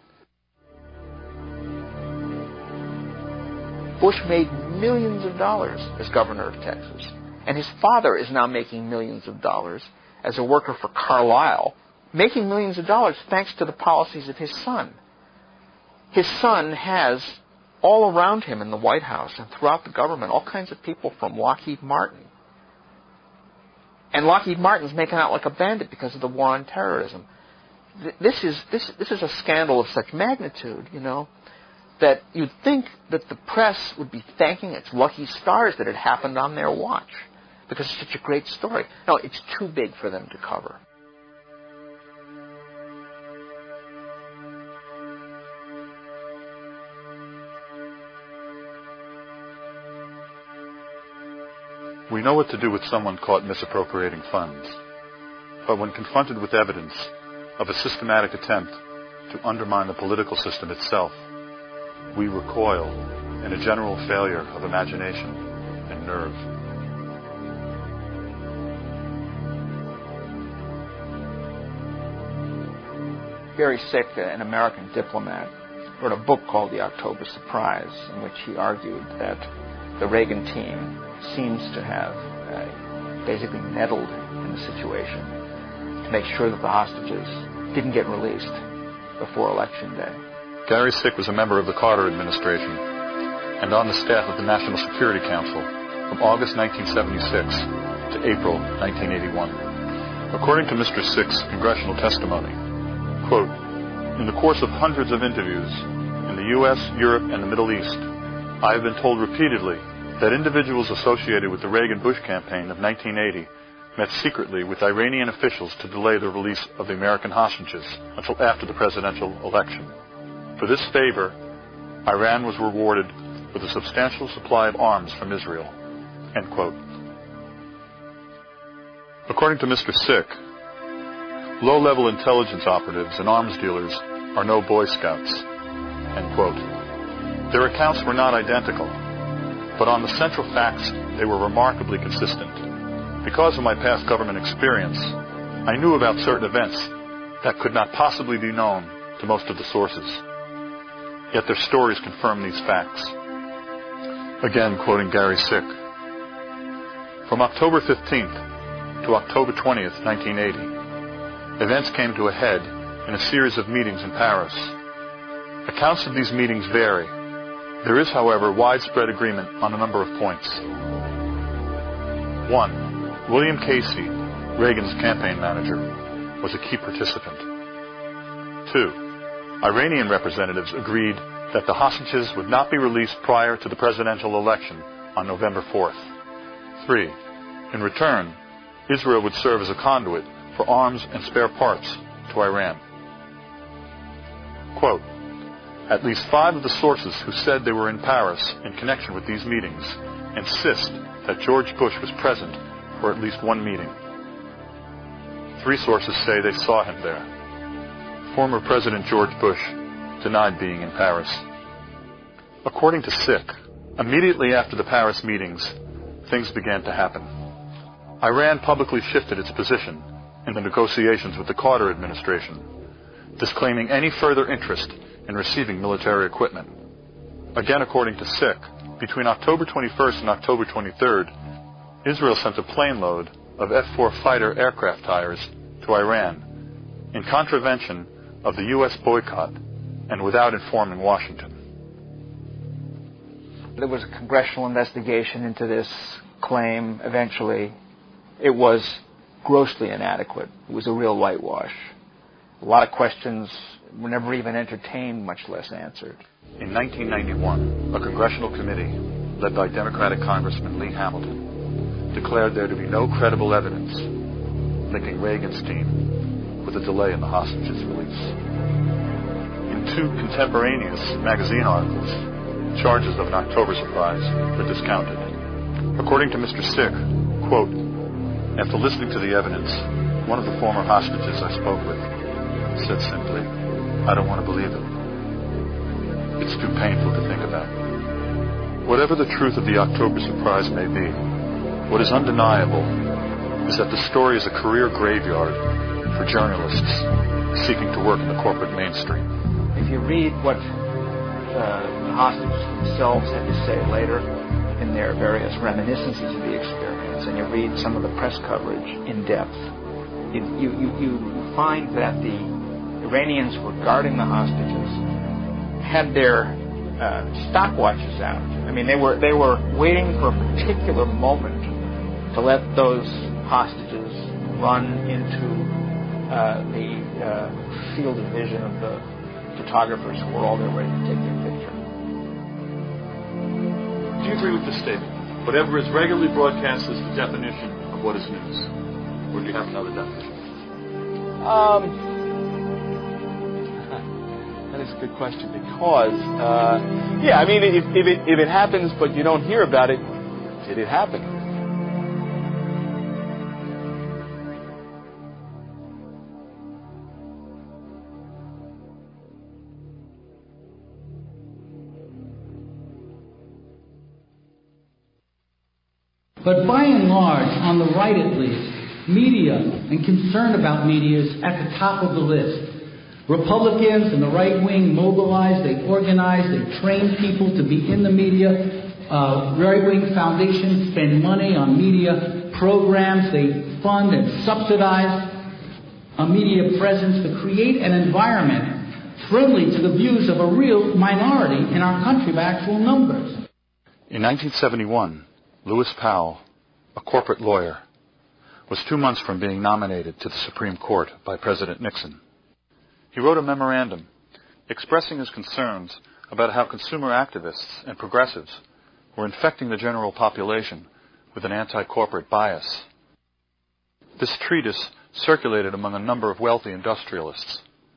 Bush made millions of dollars as governor of Texas. And his father is now making millions of dollars as a worker for Carlyle, making millions of dollars thanks to the policies of his son. His son has all around him in the White House and throughout the government all kinds of people from Lockheed Martin. And Lockheed Martin's making out like a bandit because of the war on terrorism. This is this this is a scandal of such magnitude, you know, that you'd think that the press would be thanking its lucky stars that it happened on their watch because it's such a great story. No, it's too big for them to cover. We know what to do with someone caught misappropriating funds. But when confronted with evidence of a systematic attempt to undermine the political system itself, we recoil in a general failure of imagination and nerve. Gary Sick, an American diplomat, wrote a book called The October Surprise, in which he argued that the Reagan team seems to have uh, basically meddled in the situation to make sure that the hostages didn't get released before Election Day. Gary Sick was a member of the Carter administration and on the staff of the National Security Council from August nineteen seventy-six to April nineteen eighty-one. According to Mister Sick's congressional testimony, quote, in the course of hundreds of interviews in the U S, Europe, and the Middle East, I have been told repeatedly that individuals associated with the Reagan-Bush campaign of nineteen eighty met secretly with Iranian officials to delay the release of the American hostages until after the presidential election. For this favor, Iran was rewarded with a substantial supply of arms from Israel. End quote. According to Mister Sick, low-level intelligence operatives and arms dealers are no Boy Scouts. End quote. Their accounts were not identical, but on the central facts, they were remarkably consistent. Because of my past government experience, I knew about certain events that could not possibly be known to most of the sources. Yet their stories confirm these facts. Again, quoting Gary Sick, from October fifteenth to October twentieth, nineteen eighty, events came to a head in a series of meetings in Paris. Accounts of these meetings vary. There is, however, widespread agreement on a number of points. One, William Casey, Reagan's campaign manager, was a key participant. Two, Iranian representatives agreed that the hostages would not be released prior to the presidential election on November fourth. Three, in return, Israel would serve as a conduit for arms and spare parts to Iran. Quote, at least five of the sources who said they were in Paris in connection with these meetings insist that George Bush was present for at least one meeting. Three sources say they saw him there. Former President George Bush denied being in Paris. According to Sick, immediately after the Paris meetings, things began to happen. Iran publicly shifted its position in the negotiations with the Carter administration, disclaiming any further interest in receiving military equipment. Again, according to Sick, between October twenty-first and October twenty-third, Israel sent a plane load of F four fighter aircraft tires to Iran in contravention of the U S boycott and without informing Washington. There was a congressional investigation into this claim eventually. It was grossly inadequate. It was a real whitewash. A lot of questions were never even entertained, much less answered. In nineteen ninety-one, a congressional committee led by Democratic Congressman Lee Hamilton declared there to be no credible evidence linking Reagan's team with a delay in the hostages' release. In two contemporaneous magazine articles, charges of an October surprise were discounted. According to Mister Sick, quote, after listening to the evidence, one of the former hostages I spoke with said simply, I don't want to believe it. It's too painful to think about. Whatever the truth of the October surprise may be, what is undeniable is that the story is a career graveyard for journalists seeking to work in the corporate mainstream. If you read what uh, the hostages themselves had to say later in their various reminiscences of the experience, and you read some of the press coverage in depth, you, you, you, you find that the Iranians were guarding the hostages, had their uh, stopwatches out. I mean, they were they were waiting for a particular moment to let those hostages run into uh, the uh, field of vision of the photographers who were all there ready to take their picture. Do you agree with this statement? Whatever is regularly broadcast is the definition of what is news. Or do you have another definition? Um, that is a good question because, uh, yeah, I mean, if, if, it, if it happens but you don't hear about it, did it happen? But by and large, on the right at least, media and concern about media is at the top of the list. Republicans and the right wing mobilize, they organize, they train people to be in the media. Uh, right-wing foundations spend money on media programs. They fund and subsidize a media presence to create an environment friendly to the views of a real minority in our country by actual numbers. In nineteen seventy-one, Lewis Powell, a corporate lawyer, was two months from being nominated to the Supreme Court by President Nixon. He wrote a memorandum expressing his concerns about how consumer activists and progressives were infecting the general population with an anti-corporate bias. This treatise circulated among a number of wealthy industrialists.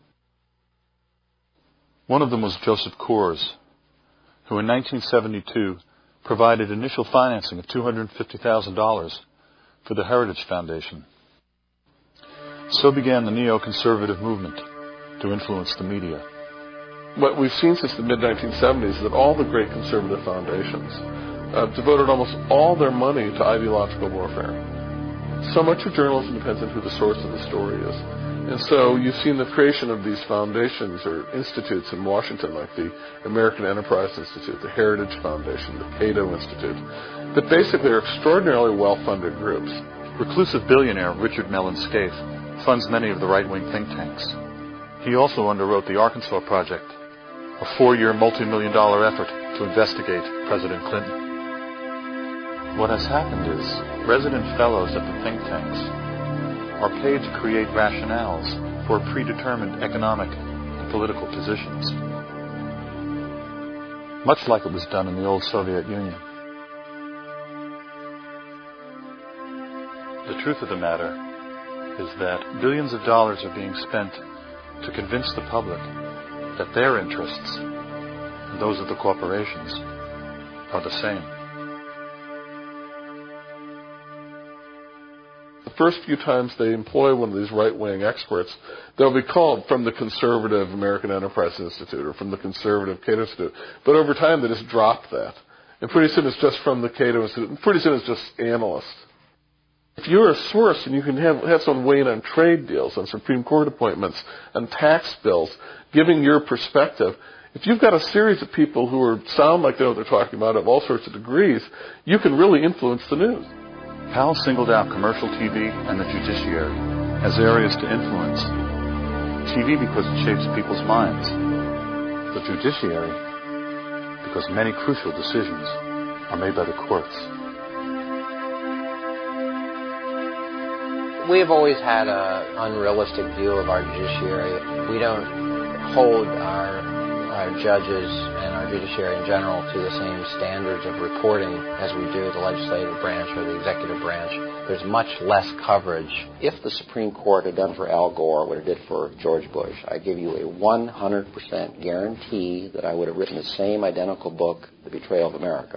One of them was Joseph Coors, who in nineteen seventy-two provided initial financing of two hundred fifty thousand dollars for the Heritage Foundation. So began the neoconservative movement to influence the media. What we've seen since the mid nineteen seventies is that all the great conservative foundations uh, devoted almost all their money to ideological warfare. So much of journalism depends on who the source of the story is. And so you've seen the creation of these foundations or institutes in Washington, like the American Enterprise Institute, the Heritage Foundation, the Cato Institute, that basically are extraordinarily well-funded groups. Reclusive billionaire Richard Mellon Scaife funds many of the right-wing think tanks. He also underwrote the Arkansas Project, a four-year multi-million dollar effort to investigate President Clinton. What has happened is resident fellows at the think tanks are paid to create rationales for predetermined economic and political positions, much like it was done in the old Soviet Union. The truth of the matter is that billions of dollars are being spent to convince the public that their interests and those of the corporations are the same. The first few times they employ one of these right-wing experts, they'll be called from the conservative American Enterprise Institute or from the conservative Cato Institute. But over time they just drop that. And pretty soon it's just from the Cato Institute. And pretty soon it's just analysts. If you're a source and you can have, have someone weigh in on trade deals, on Supreme Court appointments, on tax bills, giving your perspective, if you've got a series of people who are, sound like they know what they're talking about of all sorts of degrees, you can really influence the news. Powell singled out commercial T V and the judiciary as areas to influence. T V because it shapes people's minds. The judiciary because many crucial decisions are made by the courts. We've always had an unrealistic view of our judiciary. We don't hold our, our judges and our judiciary in general to the same standards of reporting as we do the legislative branch or the executive branch. There's much less coverage. If the Supreme Court had done for Al Gore what it did for George Bush, I give you a one hundred percent guarantee that I would have written the same identical book, The Betrayal of America.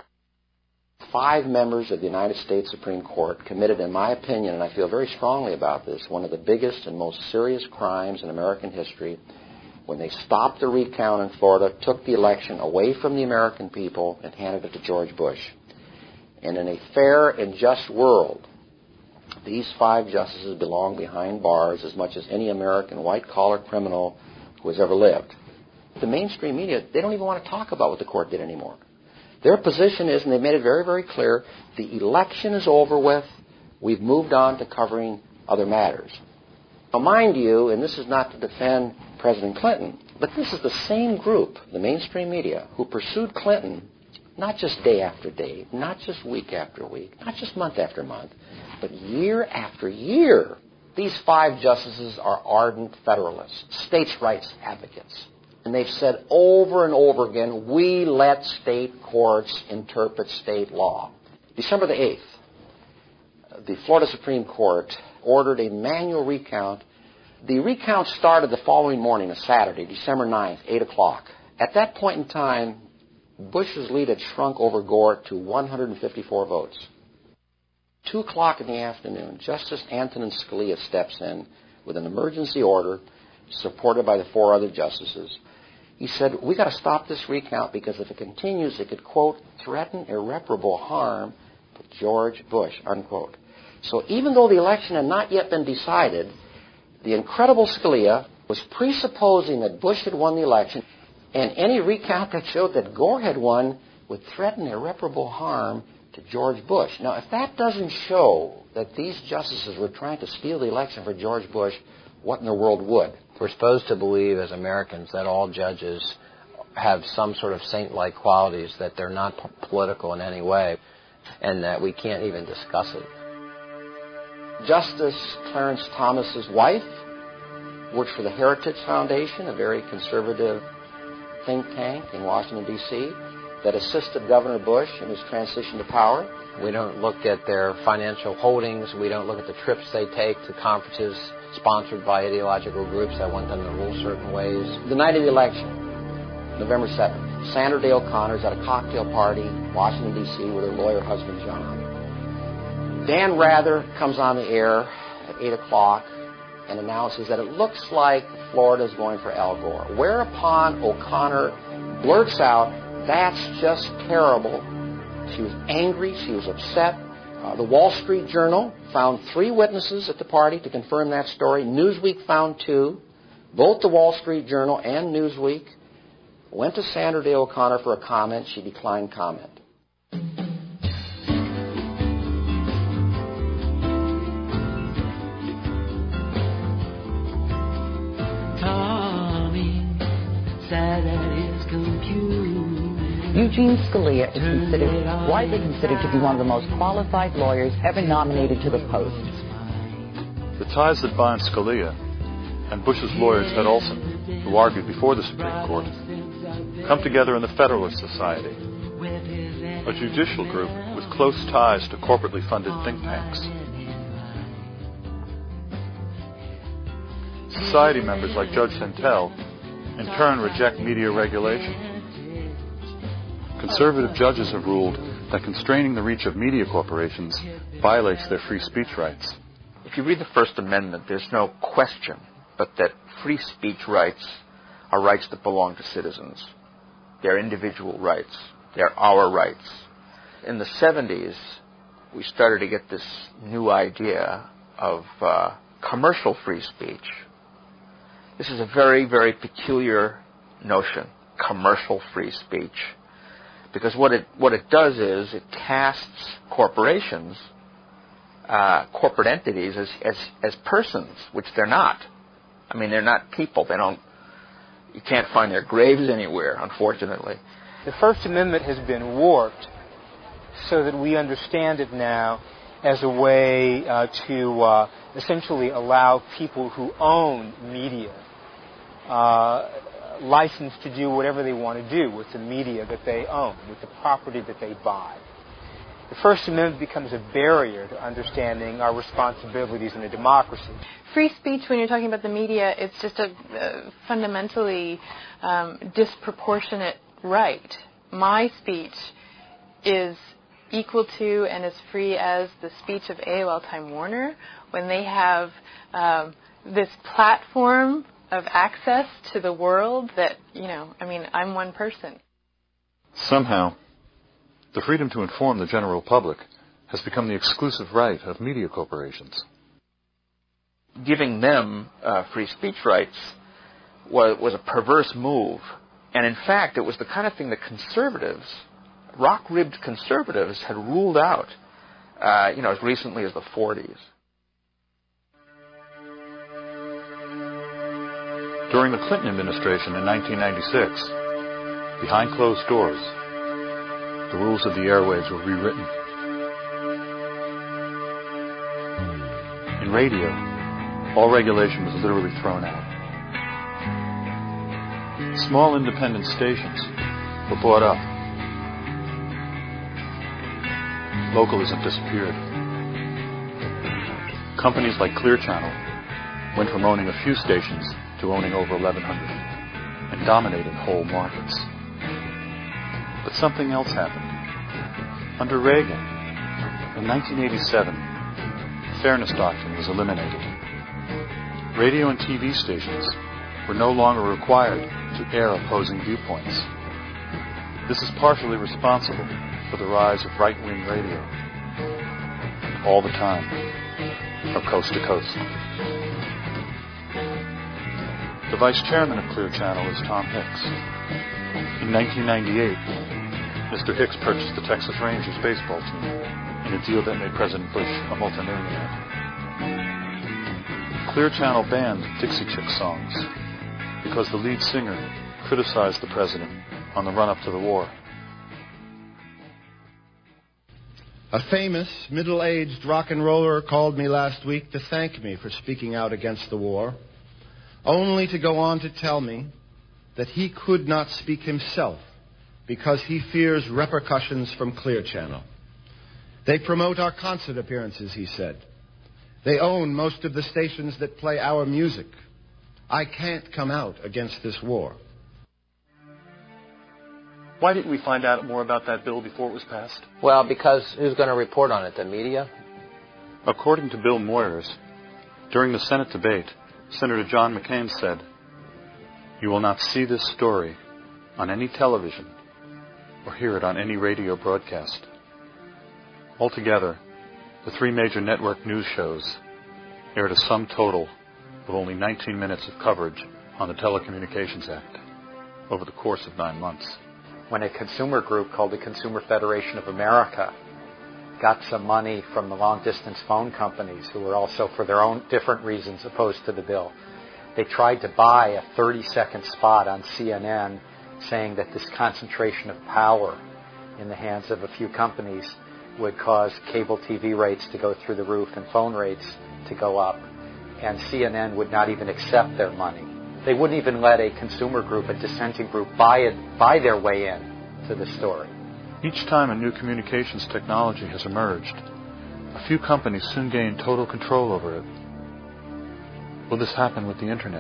Five members of the United States Supreme Court committed, in my opinion, and I feel very strongly about this, one of the biggest and most serious crimes in American history when they stopped the recount in Florida, took the election away from the American people, and handed it to George Bush. And in a fair and just world, these five justices belong behind bars as much as any American white-collar criminal who has ever lived. The mainstream media, they don't even want to talk about what the court did anymore. Their position is, and they've made it very, very clear, the election is over with. We've moved on to covering other matters. Now, mind you, and this is not to defend President Clinton, but this is the same group, the mainstream media, who pursued Clinton not just day after day, not just week after week, not just month after month, but year after year. These five justices are ardent Federalists, states' rights advocates. And they've said over and over again, we let state courts interpret state law. December the eighth, the Florida Supreme Court ordered a manual recount. The recount started the following morning, a Saturday, December ninth, eight o'clock. At that point in time, Bush's lead had shrunk over Gore to one hundred fifty-four votes. two o'clock in the afternoon, Justice Antonin Scalia steps in with an emergency order supported by the four other justices. He said, we got to stop this recount because if it continues, it could, quote, threaten irreparable harm with George Bush, unquote. So even though the election had not yet been decided, the incredible Scalia was presupposing that Bush had won the election, and any recount that showed that Gore had won would threaten irreparable harm to George Bush. Now, if that doesn't show that these justices were trying to steal the election for George Bush, what in the world would? We're supposed to believe as Americans that all judges have some sort of saint-like qualities, that they're not p- political in any way, and that we can't even discuss it. Justice Clarence Thomas's wife works for the Heritage Foundation, a very conservative think tank in Washington, D C, that assisted Governor Bush in his transition to power. We don't look at their financial holdings. We don't look at the trips they take to conferences sponsored by ideological groups that want them to rule certain ways. The night of the election, November seventh, Sandra Day O'Connor's at a cocktail party in Washington, D C with her lawyer husband, John. Dan Rather comes on the air at eight o'clock and announces that it looks like Florida's going for Al Gore. Whereupon O'Connor blurts out, "That's just terrible." She was angry. She was upset. Uh, the Wall Street Journal found three witnesses at the party to confirm that story. Newsweek found two. Both the Wall Street Journal and Newsweek went to Sandra Day O'Connor for a comment. She declined comment. Eugene Scalia is considered, widely considered to be one of the most qualified lawyers ever nominated to the post. The ties that bind Scalia and Bush's lawyer Ted Olson, who argued before the Supreme Court, come together in the Federalist Society, a judicial group with close ties to corporately funded think tanks. Society members like Judge Santel in turn reject media regulation. Conservative judges have ruled that constraining the reach of media corporations violates their free speech rights. If you read the First Amendment, there's no question but that free speech rights are rights that belong to citizens. They're individual rights. They're our rights. In the seventies, we started to get this new idea of uh, commercial free speech. This is a very, very peculiar notion, commercial free speech. Because what it what it does is it casts corporations, uh, corporate entities, as, as as persons, which they're not. I mean, they're not people. They don't. You can't find their graves anywhere, unfortunately. The First Amendment has been warped so that we understand it now as a way uh, to uh, essentially allow people who own media uh, license to do whatever they want to do with the media that they own, with the property that they buy. The First Amendment becomes a barrier to understanding our responsibilities in a democracy. Free speech, when you're talking about the media, it's just a uh, fundamentally um, disproportionate right. My speech is equal to and as free as the speech of A O L Time Warner when they have um, this platform of access to the world that, you know, I mean, I'm one person. Somehow, the freedom to inform the general public has become the exclusive right of media corporations. Giving them uh, free speech rights was, was a perverse move. And in fact, it was the kind of thing that conservatives, rock-ribbed conservatives, had ruled out, uh, you know, as recently as the forties. During the Clinton administration in nineteen ninety-six, behind closed doors, the rules of the airwaves were rewritten. In radio, all regulation was literally thrown out. Small independent stations were bought up. Localism disappeared. Companies like Clear Channel went from owning a few stations to owning over eleven hundred and dominating whole markets. But something else happened. Under Reagan, in nineteen eighty-seven, the Fairness Doctrine was eliminated. Radio and T V stations were no longer required to air opposing viewpoints. This is partially responsible for the rise of right-wing radio. all the time, from coast to coast. The vice chairman of Clear Channel is Tom Hicks. In nineteen ninety-eight, Mister Hicks purchased the Texas Rangers baseball team in a deal that made President Bush a multimillionaire. Clear Channel banned Dixie Chick songs because the lead singer criticized the president on the run-up to the war. A famous middle-aged rock and roller called me last week to thank me for speaking out against the war, only to go on to tell me that he could not speak himself because he fears repercussions from Clear Channel. They promote our concert appearances, he said. They own most of the stations that play our music. I can't come out against this war. Why didn't we find out more about that bill before it was passed? Well, because who's going to report on it? The media? According to Bill Moyers, during the Senate debate, Senator John McCain said, "You will not see this story on any television or hear it on any radio broadcast." Altogether, the three major network news shows aired a sum total of only nineteen minutes of coverage on the Telecommunications Act over the course of nine months. When a consumer group called the Consumer Federation of America got some money from the long-distance phone companies, who were also, for their own different reasons, opposed to the bill, they tried to buy a thirty-second spot on C N N saying that this concentration of power in the hands of a few companies would cause cable T V rates to go through the roof and phone rates to go up, and C N N would not even accept their money. They wouldn't even let a consumer group, a dissenting group, buy it, buy their way in to the story. Each time a new communications technology has emerged, a few companies soon gain total control over it. Will this happen with the Internet?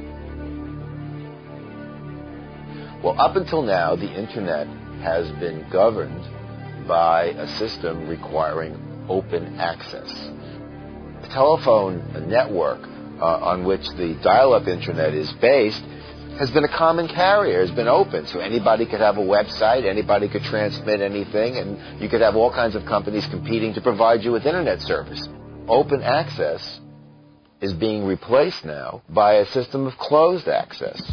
Well, up until now, the Internet has been governed by a system requiring open access. The telephone network uh, on which the dial-up Internet is based has been a common carrier, has been open. So anybody could have a website, anybody could transmit anything, and you could have all kinds of companies competing to provide you with Internet service. Open access is being replaced now by a system of closed access.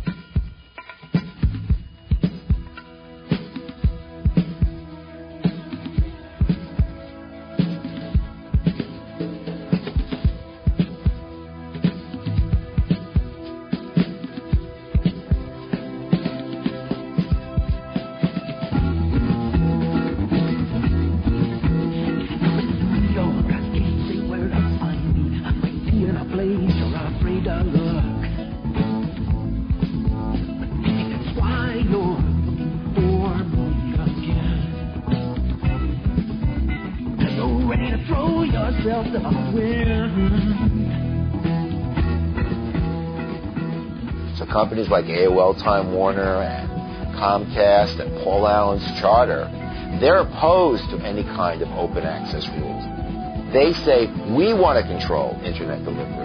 So companies like A O L, Time Warner, and Comcast, and Paul Allen's Charter, they're opposed to any kind of open access rules. They say, we want to control Internet delivery.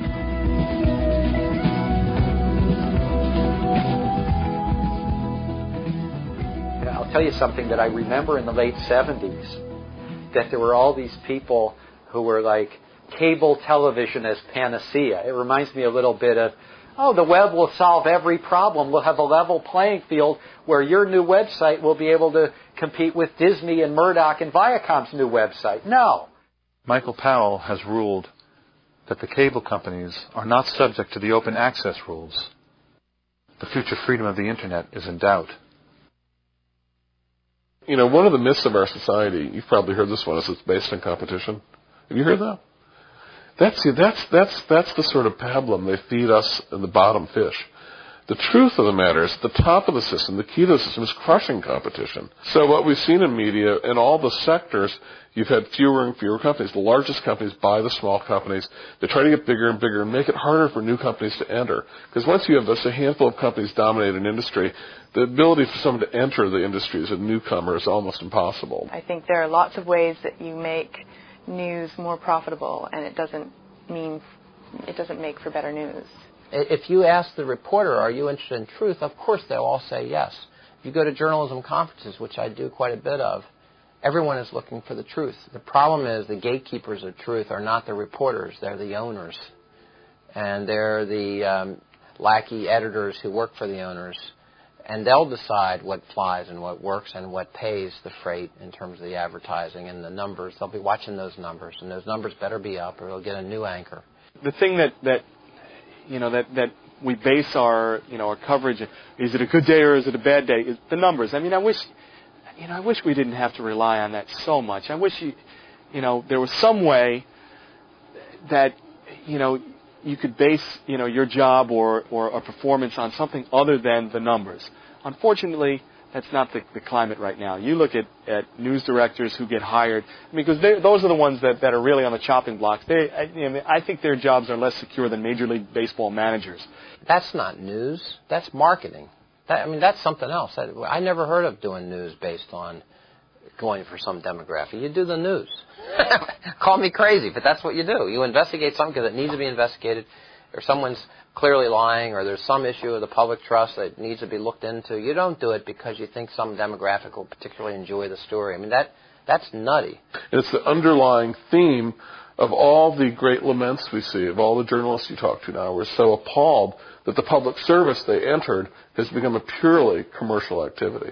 I'll tell you something that I remember in the late seventies, that there were all these people who were like, cable television as panacea. It reminds me a little bit of, oh, the web will solve every problem. We'll have a level playing field where your new website will be able to compete with Disney and Murdoch and Viacom's new website. No. Michael Powell has ruled that the cable companies are not subject to the open access rules. The future freedom of the Internet is in doubt. You know, one of the myths of our society, you've probably heard this one, is it's based on competition. Have you heard that? That's, see, that's, that's, that's the sort of pablum they feed us in the bottom fish. The truth of the matter is, the top of the system, the key to the system, is crushing competition. So what we've seen in media, in all the sectors, you've had fewer and fewer companies. The largest companies buy the small companies. They try to get bigger and bigger and make it harder for new companies to enter. Because once you have just a handful of companies dominate an industry, the ability for someone to enter the industry as a newcomer is almost impossible. I think there are lots of ways that you make news more profitable, and it doesn't mean, it doesn't make for better news. If you ask the reporter, are you interested in truth, of course they'll all say yes. If you go to journalism conferences, which I do quite a bit of, Everyone is looking for the truth. The problem is the gatekeepers of truth are not the reporters, they're the owners. And they're the um, lackey editors who work for the owners. And they'll decide what flies and what works and what pays the freight in terms of the advertising and the numbers. They'll be watching those numbers, and those numbers better be up or they'll get a new anchor. The thing that, that you know, that, that we base our, you know, our coverage, is it a good day or is it a bad day, is the numbers. I mean, I wish, you know, I wish we didn't have to rely on that so much. I wish, you, you know, there was some way that, you know, you could base, you know, your job or, or a performance on something other than the numbers. Unfortunately, that's not the, the climate right now. You look at, at news directors who get hired, because they, those are the ones that, that are really on the chopping blocks. They, I, you know, I think their jobs are less secure than Major League Baseball managers. That's not news. That's marketing. That, I mean, that's something else. I, I never heard of doing news based on going for some demographic. You do the news. Call me crazy, but that's what you do. You investigate something because it needs to be investigated, or someone's clearly lying, or there's some issue of the public trust that needs to be looked into. You don't do it because you think some demographic will particularly enjoy the story. I mean, that that's nutty. It's the underlying theme of all the great laments we see, of all the journalists you talk to now. We're so appalled that the public service they entered has become a purely commercial activity.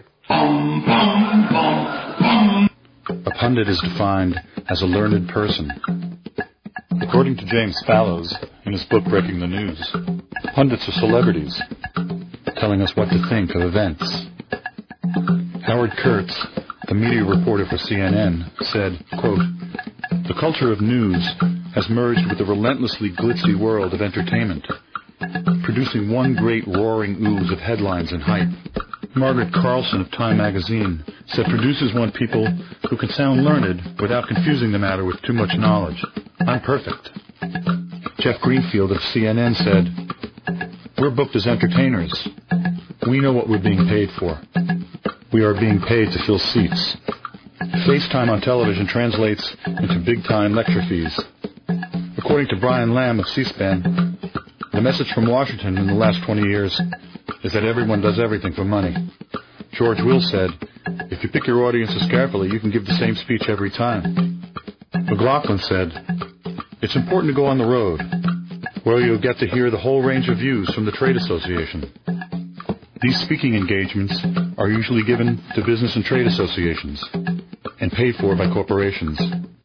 A pundit is defined as a learned person. According to James Fallows, in his book Breaking the News, pundits are celebrities, telling us what to think of events. Howard Kurtz, the media reporter for C N N, said, quote, "The culture of news has merged with the relentlessly glitzy world of entertainment, producing one great roaring ooze of headlines and hype. Margaret Carlson of Time magazine said producers want people who can sound learned without confusing the matter with too much knowledge. I'm perfect." Jeff Greenfield of C N N said, "We're booked as entertainers. We know what we're being paid for. We are being paid to fill seats. FaceTime on television translates into big-time lecture fees." According to Brian Lamb of C-SPAN, the message from Washington in the last twenty years is that everyone does everything for money. George Will said, "If you pick your audiences carefully, you can give the same speech every time." McLaughlin said, "It's important to go on the road, where you'll get to hear the whole range of views from the trade association. These speaking engagements are usually given to business and trade associations and paid for by corporations."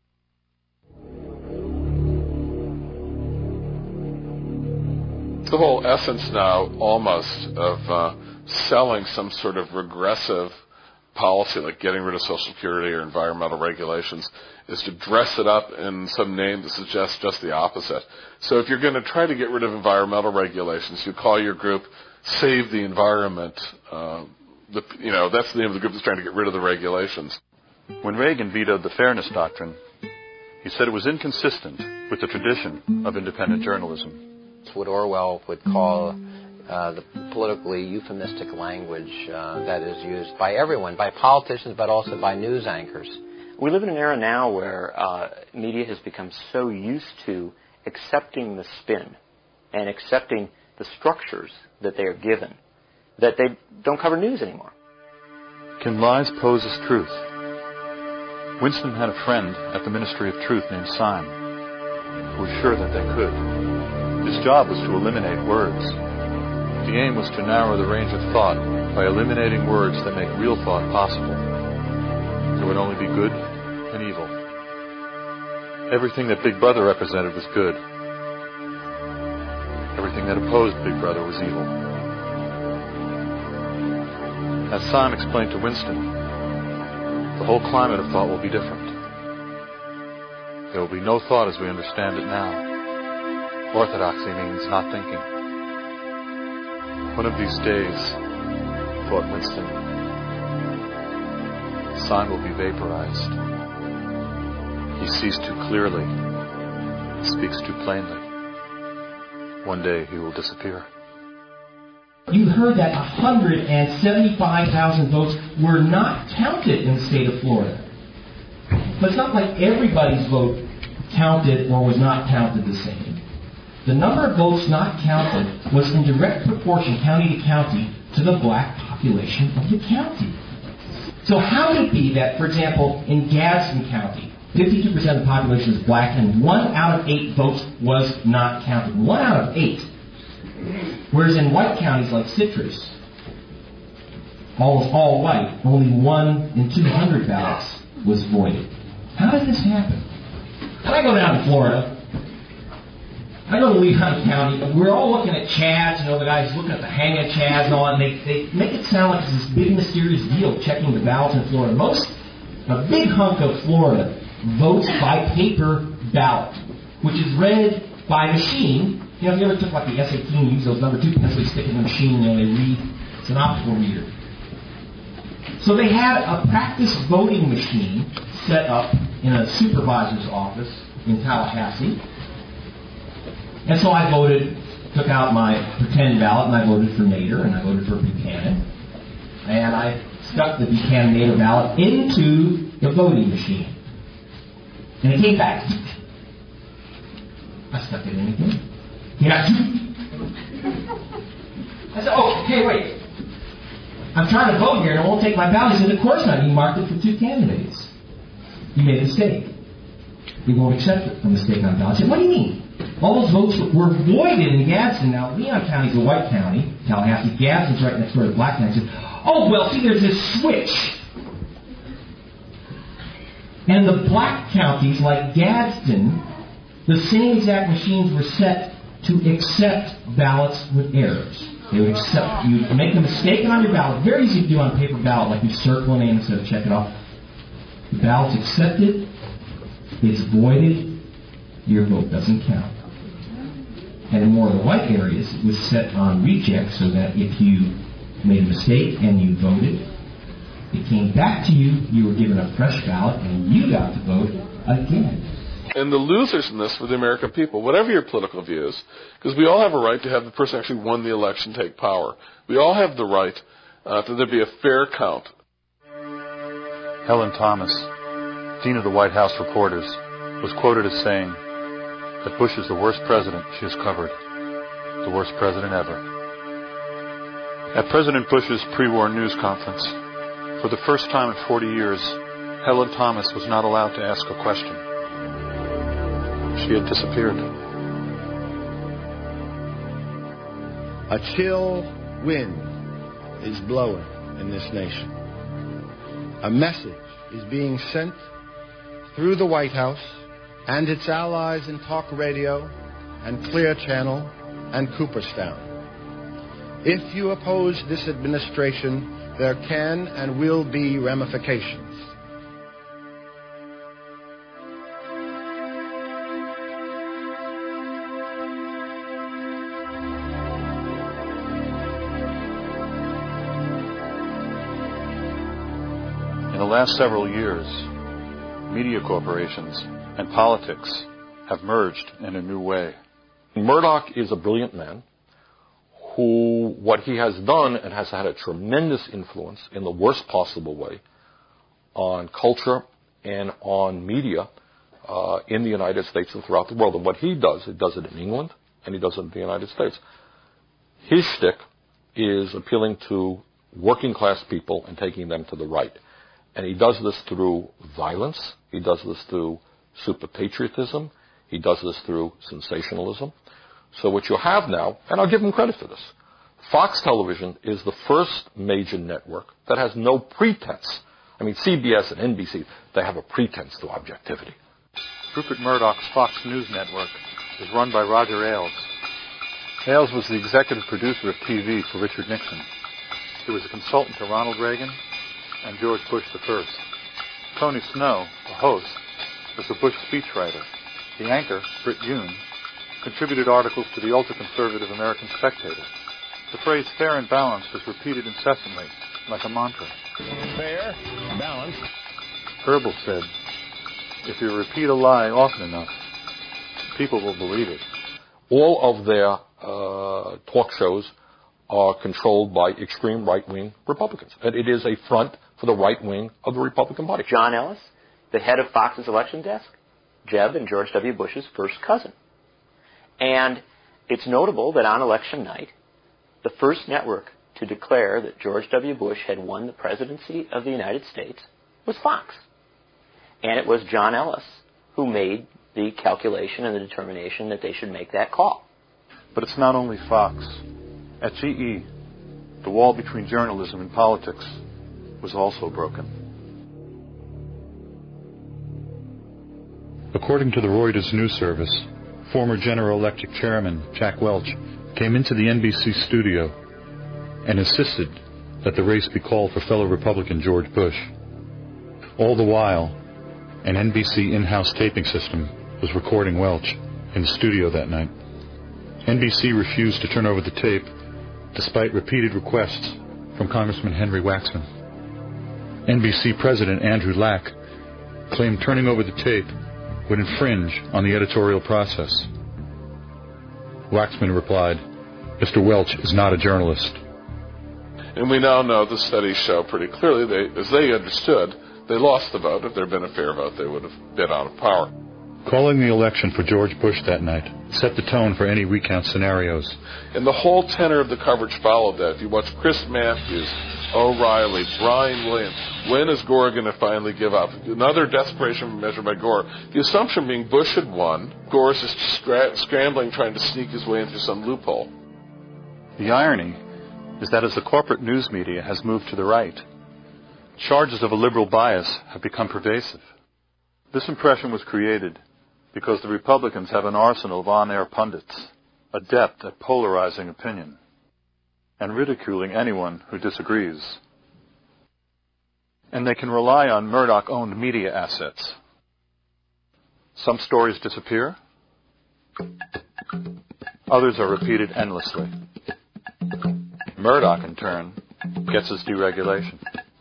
The whole essence now, almost, of uh, selling some sort of regressive policy, like getting rid of Social Security or environmental regulations, is to dress it up in some name that suggests just the opposite. So if you're going to try to get rid of environmental regulations, you call your group Save the Environment. Uh, the, you know, that's the name of the group that's trying to get rid of the regulations. When Reagan vetoed the Fairness Doctrine, he said it was inconsistent with the tradition of independent journalism. It's what Orwell would call uh, the politically euphemistic language uh, that is used by everyone, by politicians, but also by news anchors. We live in an era now where uh, media has become so used to accepting the spin and accepting the structures that they are given that they don't cover news anymore. Can lies pose as truth? Winston had a friend at the Ministry of Truth named Syme, who was sure that they could. His job was to eliminate words. The aim was to narrow the range of thought by eliminating words that make real thought possible. There would only be good and evil. Everything that Big Brother represented was good. Everything that opposed Big Brother was evil. As Syme explained to Winston, the whole climate of thought will be different. There will be no thought as we understand it now. Orthodoxy means not thinking. One of these days, thought Winston, Syme will be vaporized. He sees too clearly, speaks too plainly. One day he will disappear. You heard that one hundred seventy-five thousand votes were not counted in the state of Florida. But it's not like everybody's vote counted or was not counted the same. The number of votes not counted was in direct proportion, county to county, to the black population of the county. So how would it be that, for example, in Gadsden County, fifty-two percent of the population is black and one out of eight votes was not counted? One out of eight. Whereas in white counties like Citrus, almost all white, only one in two hundred ballots was voided. How did this happen? When I go down to Florida, I go to Leon County, and we're all looking at Chads, you know, the guys looking at the hang of Chads and all, and they, they make it sound like it's this big mysterious deal checking the ballots in Florida. Most, a big hunk of Florida votes by paper ballot, which is read by machine. You know, if you ever took like the S A T and used those number two pencils, stick in the machine, and they read, it's an optical reader. So they had a practice voting machine set up in a supervisor's office in Tallahassee. And so I voted, took out my pretend ballot, and I voted for Nader, and I voted for Buchanan. And I stuck the Buchanan-Nader ballot into the voting machine. And it came back. I stuck it in again. Yeah. I said, oh, hey, wait. I'm trying to vote here, and it won't take my ballot. He said, of course not. You marked it for two candidates. You made a mistake. We won't accept it, a mistake on the ballot. I said, what do you mean? All those votes were voided in Gadsden. Now, Leon County's a white county. Tallahassee, Gadsden's right next door to Black County. I said, oh, well, see, there's this switch. And the black counties, like Gadsden, the same exact machines were set to accept ballots with errors. They would accept, you make a mistake on your ballot, very easy to do on a paper ballot, like you circle a name instead of check it off. The ballot's accepted, it's voided, your vote doesn't count. And in more of the white areas, it was set on reject so that if you made a mistake and you voted, it came back to you, you were given a fresh ballot, and you got to vote again. And the losers in this were the American people, whatever your political views, because we all have a right to have the person who actually won the election take power. We all have the right uh, that there be a fair count. Helen Thomas, Dean of the White House Reporters, was quoted as saying that Bush is the worst president she has covered, the worst president ever. At President Bush's pre-war news conference, for the first time in forty years, Helen Thomas was not allowed to ask a question. She had disappeared. A chill wind is blowing in this nation. A message is being sent through the White House and its allies in talk radio and Clear Channel and Cooperstown. If you oppose this administration, there can and will be ramifications. In the last several years, media corporations and politics have merged in a new way. Murdoch is a brilliant man who, what he has done and has had a tremendous influence in the worst possible way on culture and on media uh, in the United States and throughout the world. And what he does, he does it in England and he does it in the United States. His shtick is appealing to working class people and taking them to the right. And he does this through violence. He does this through super patriotism. He does this through sensationalism. So what you have now, and I'll give him credit for this, Fox Television is the first major network that has no pretense. I mean, C B S and N B C, they have a pretense to objectivity. Rupert Murdoch's Fox News Network is run by Roger Ailes. Ailes was the executive producer of T V for Richard Nixon. He was a consultant to Ronald Reagan and George Bush the First. Tony Snow, the host, was the Bush speechwriter. The anchor, Britt Yoon, contributed articles to the ultra-conservative American Spectator. The phrase fair and balanced was repeated incessantly, like a mantra. Fair, balanced. Goebbels said, if you repeat a lie often enough, people will believe it. All of their uh, talk shows are controlled by extreme right-wing Republicans. And it is a front for the right wing of the Republican Party. John Ellis, the head of Fox's election desk, Jeb and George W. Bush's first cousin. And it's notable that on election night, the first network to declare that George W. Bush had won the presidency of the United States was Fox. And it was John Ellis who made the calculation and the determination that they should make that call. But it's not only Fox. At G E, the wall between journalism and politics was also broken. According to the Reuters news service, former General Electric chairman Jack Welch came into the N B C studio and insisted that the race be called for fellow Republican George Bush. All the while, an N B C in-house taping system was recording Welch in the studio that night. N B C refused to turn over the tape despite repeated requests from Congressman Henry Waxman. N B C President Andrew Lack claimed turning over the tape would infringe on the editorial process. Waxman replied, "Mister Welch is not a journalist." And we now know the studies show pretty clearly, they, as they understood, they lost the vote. If there had been a fair vote, they would have been out of power. Calling the election for George Bush that night set the tone for any recount scenarios. And the whole tenor of the coverage followed that. If you watch Chris Matthews, O'Reilly, Brian Williams, when is Gore going to finally give up? Another desperation measure by Gore. The assumption being Bush had won. Gore is just scra- scrambling, trying to sneak his way into some loophole. The irony is that as the corporate news media has moved to the right, charges of a liberal bias have become pervasive. This impression was created because the Republicans have an arsenal of on-air pundits, adept at polarizing opinion and ridiculing anyone who disagrees. And they can rely on Murdoch-owned media assets. Some stories disappear. Others are repeated endlessly. Murdoch, in turn, gets his deregulation.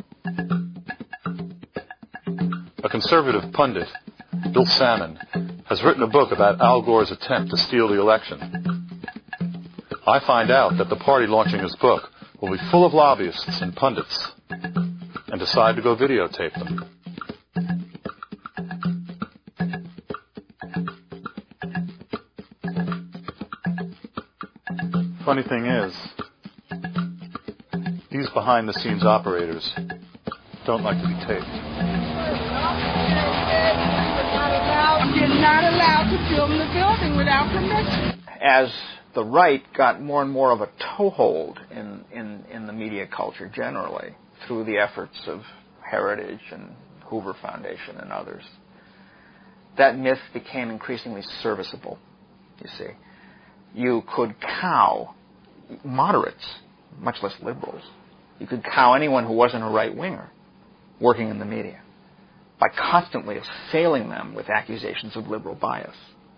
A conservative pundit, Bill Salmon, has written a book about Al Gore's attempt to steal the election. I find out that the party launching his book will be full of lobbyists and pundits, and decide to go videotape them. Funny thing is, these behind-the-scenes operators don't like to be taped. You're not allowed to film the building without permission. As the right got more and more of a toehold in, in, in the media culture generally, through the efforts of Heritage and Hoover Foundation and others, that myth became increasingly serviceable, you see. You could cow moderates, much less liberals. You could cow anyone who wasn't a right-winger working in the media by constantly assailing them with accusations of liberal bias.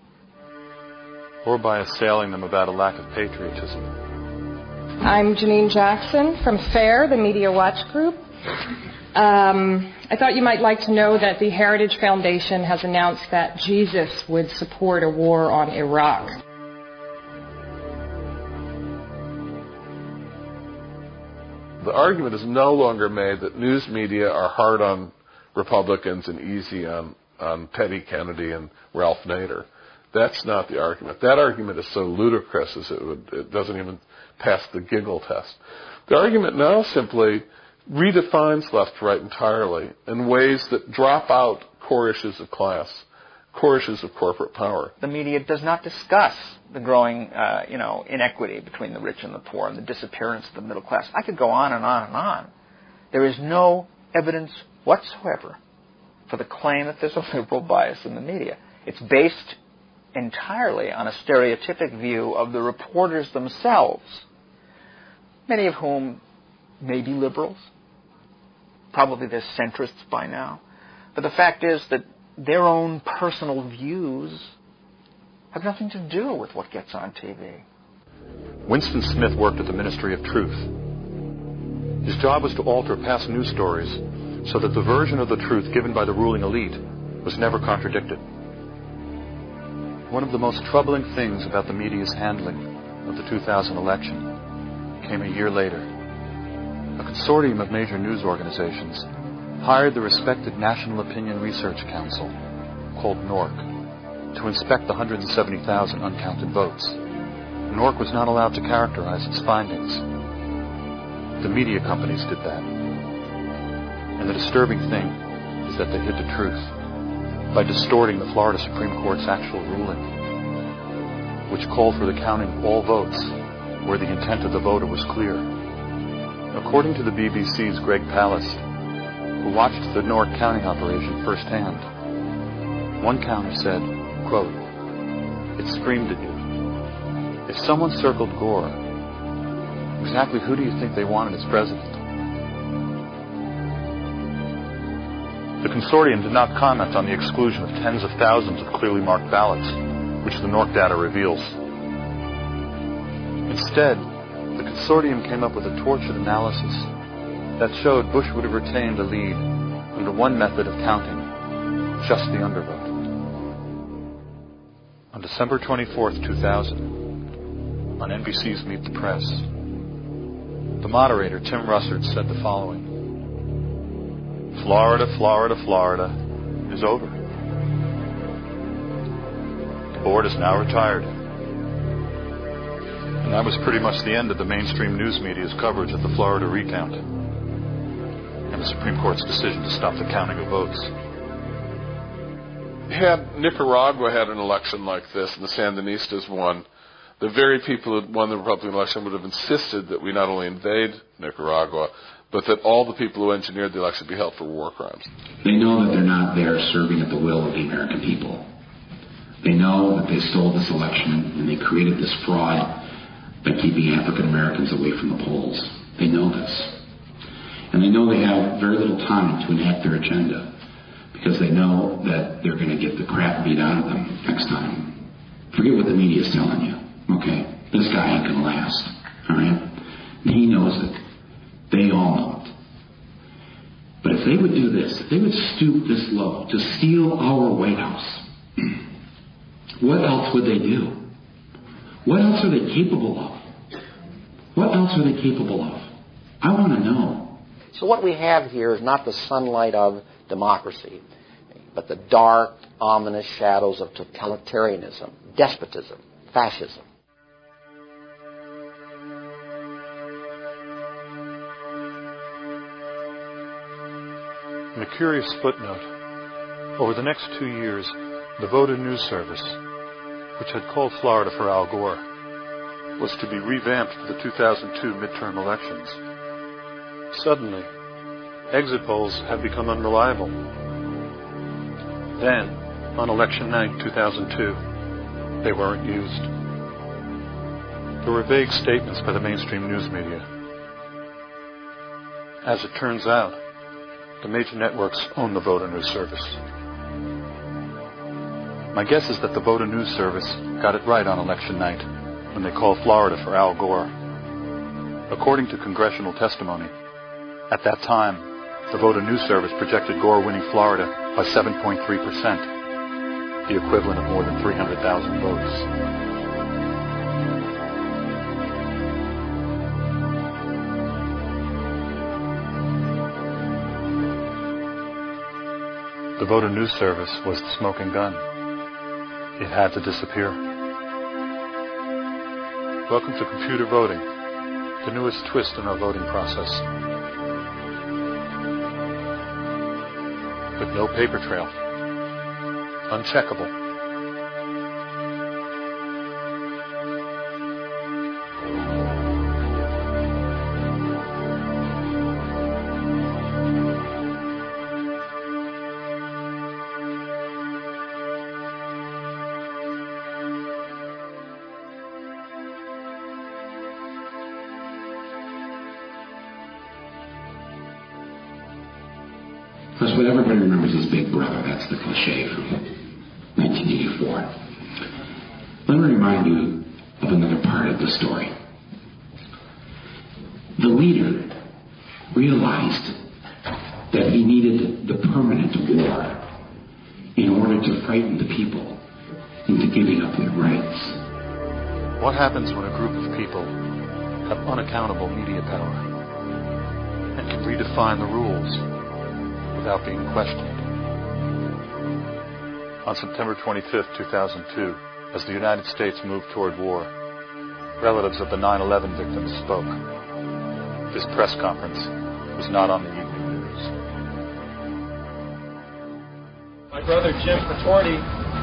Or by assailing them about a lack of patriotism. I'm Janine Jackson from FAIR, the Media Watch Group. Um, I thought you might like to know that the Heritage Foundation has announced that Jesus would support a war on Iraq. The argument is no longer made that news media are hard on Republicans and easy on, on Teddy Kennedy and Ralph Nader. That's not the argument. That argument is so ludicrous as it, would, it doesn't even pass the giggle test. The argument now simply redefines left-right entirely in ways that drop out core issues of class, core issues of corporate power. The media does not discuss the growing, uh, you know, inequity between the rich and the poor and the disappearance of the middle class. I could go on and on and on. There is no evidence whatsoever for the claim that there's a liberal bias in the media. It's based entirely on a stereotypic view of the reporters themselves, many of whom may be liberals. Probably they're centrists by now. But the fact is that their own personal views have nothing to do with what gets on T V. Winston Smith worked at the Ministry of Truth. His job was to alter past news stories so that the version of the truth given by the ruling elite was never contradicted. One of the most troubling things about the media's handling of the two thousand election came a year later. A consortium of major news organizations hired the respected National Opinion Research Council, called NORC, to inspect the one hundred seventy thousand uncounted votes. NORC was not allowed to characterize its findings. The media companies did that. And the disturbing thing is that they hid the truth by distorting the Florida Supreme Court's actual ruling, which called for the counting of all votes where the intent of the voter was clear. According to the B B C's Greg Palast, who watched the Newark counting operation firsthand, one counter said, quote, "It screamed at you. If someone circled Gore, exactly who do you think they wanted as president?" The consortium did not comment on the exclusion of tens of thousands of clearly marked ballots, which the Newark data reveals. Instead, the consortium came up with a tortured analysis that showed Bush would have retained a lead under one method of counting, just the undervote. On December twenty-fourth, two thousand, on N B C's Meet the Press, the moderator, Tim Russert, said the following: "Florida, Florida, Florida is over. The board is now retired." And that was pretty much the end of the mainstream news media's coverage of the Florida recount and the Supreme Court's decision to stop the counting of votes. Had Nicaragua had an election like this and the Sandinistas won, the very people who won the Republican election would have insisted that we not only invade Nicaragua, but that all the people who engineered the election be held for war crimes. They know that they're not there serving at the will of the American people. They know that they stole this election and they created this fraud by keeping African Americans away from the polls. They know this. And they know they have very little time to enact their agenda because they know that they're going to get the crap beat out of them next time. Forget what the media's telling you. Okay, this guy ain't going to last. All right? And he knows it. They all know it. But if they would do this, if they would stoop this low to steal our White House, what else would they do? What else are they capable of? What else are they capable of? I want to know. So what we have here is not the sunlight of democracy, but the dark, ominous shadows of totalitarianism, despotism, fascism. In a curious footnote, over the next two years, the Voda News Service, which had called Florida for Al Gore, was to be revamped for the two thousand two midterm elections. Suddenly, exit polls had become unreliable. Then, on election night two thousand two, they weren't used. There were vague statements by the mainstream news media. As it turns out, the major networks own the Voda News Service. My guess is that the Voda News Service got it right on election night when they called Florida for Al Gore. According to congressional testimony, at that time, the Voda News Service projected Gore winning Florida by seven point three percent, the equivalent of more than three hundred thousand votes. The Voda News Service was the smoking gun. It had to disappear. Welcome to computer voting, the newest twist in our voting process. With no paper trail. Uncheckable. That's what everybody remembers as Big Brother. That's the cliche from nineteen eighty-four. Let me remind you of another part of the story. The leader realized that he needed the permanent war in order to frighten the people into giving up their rights. What happens when a group of people have unaccountable media power and can redefine the rules without being questioned? On September twenty-fifth, two thousand two, as the United States moved toward war, relatives of the nine eleven victims spoke. this press conference was not on the evening news. My brother Jim Patorti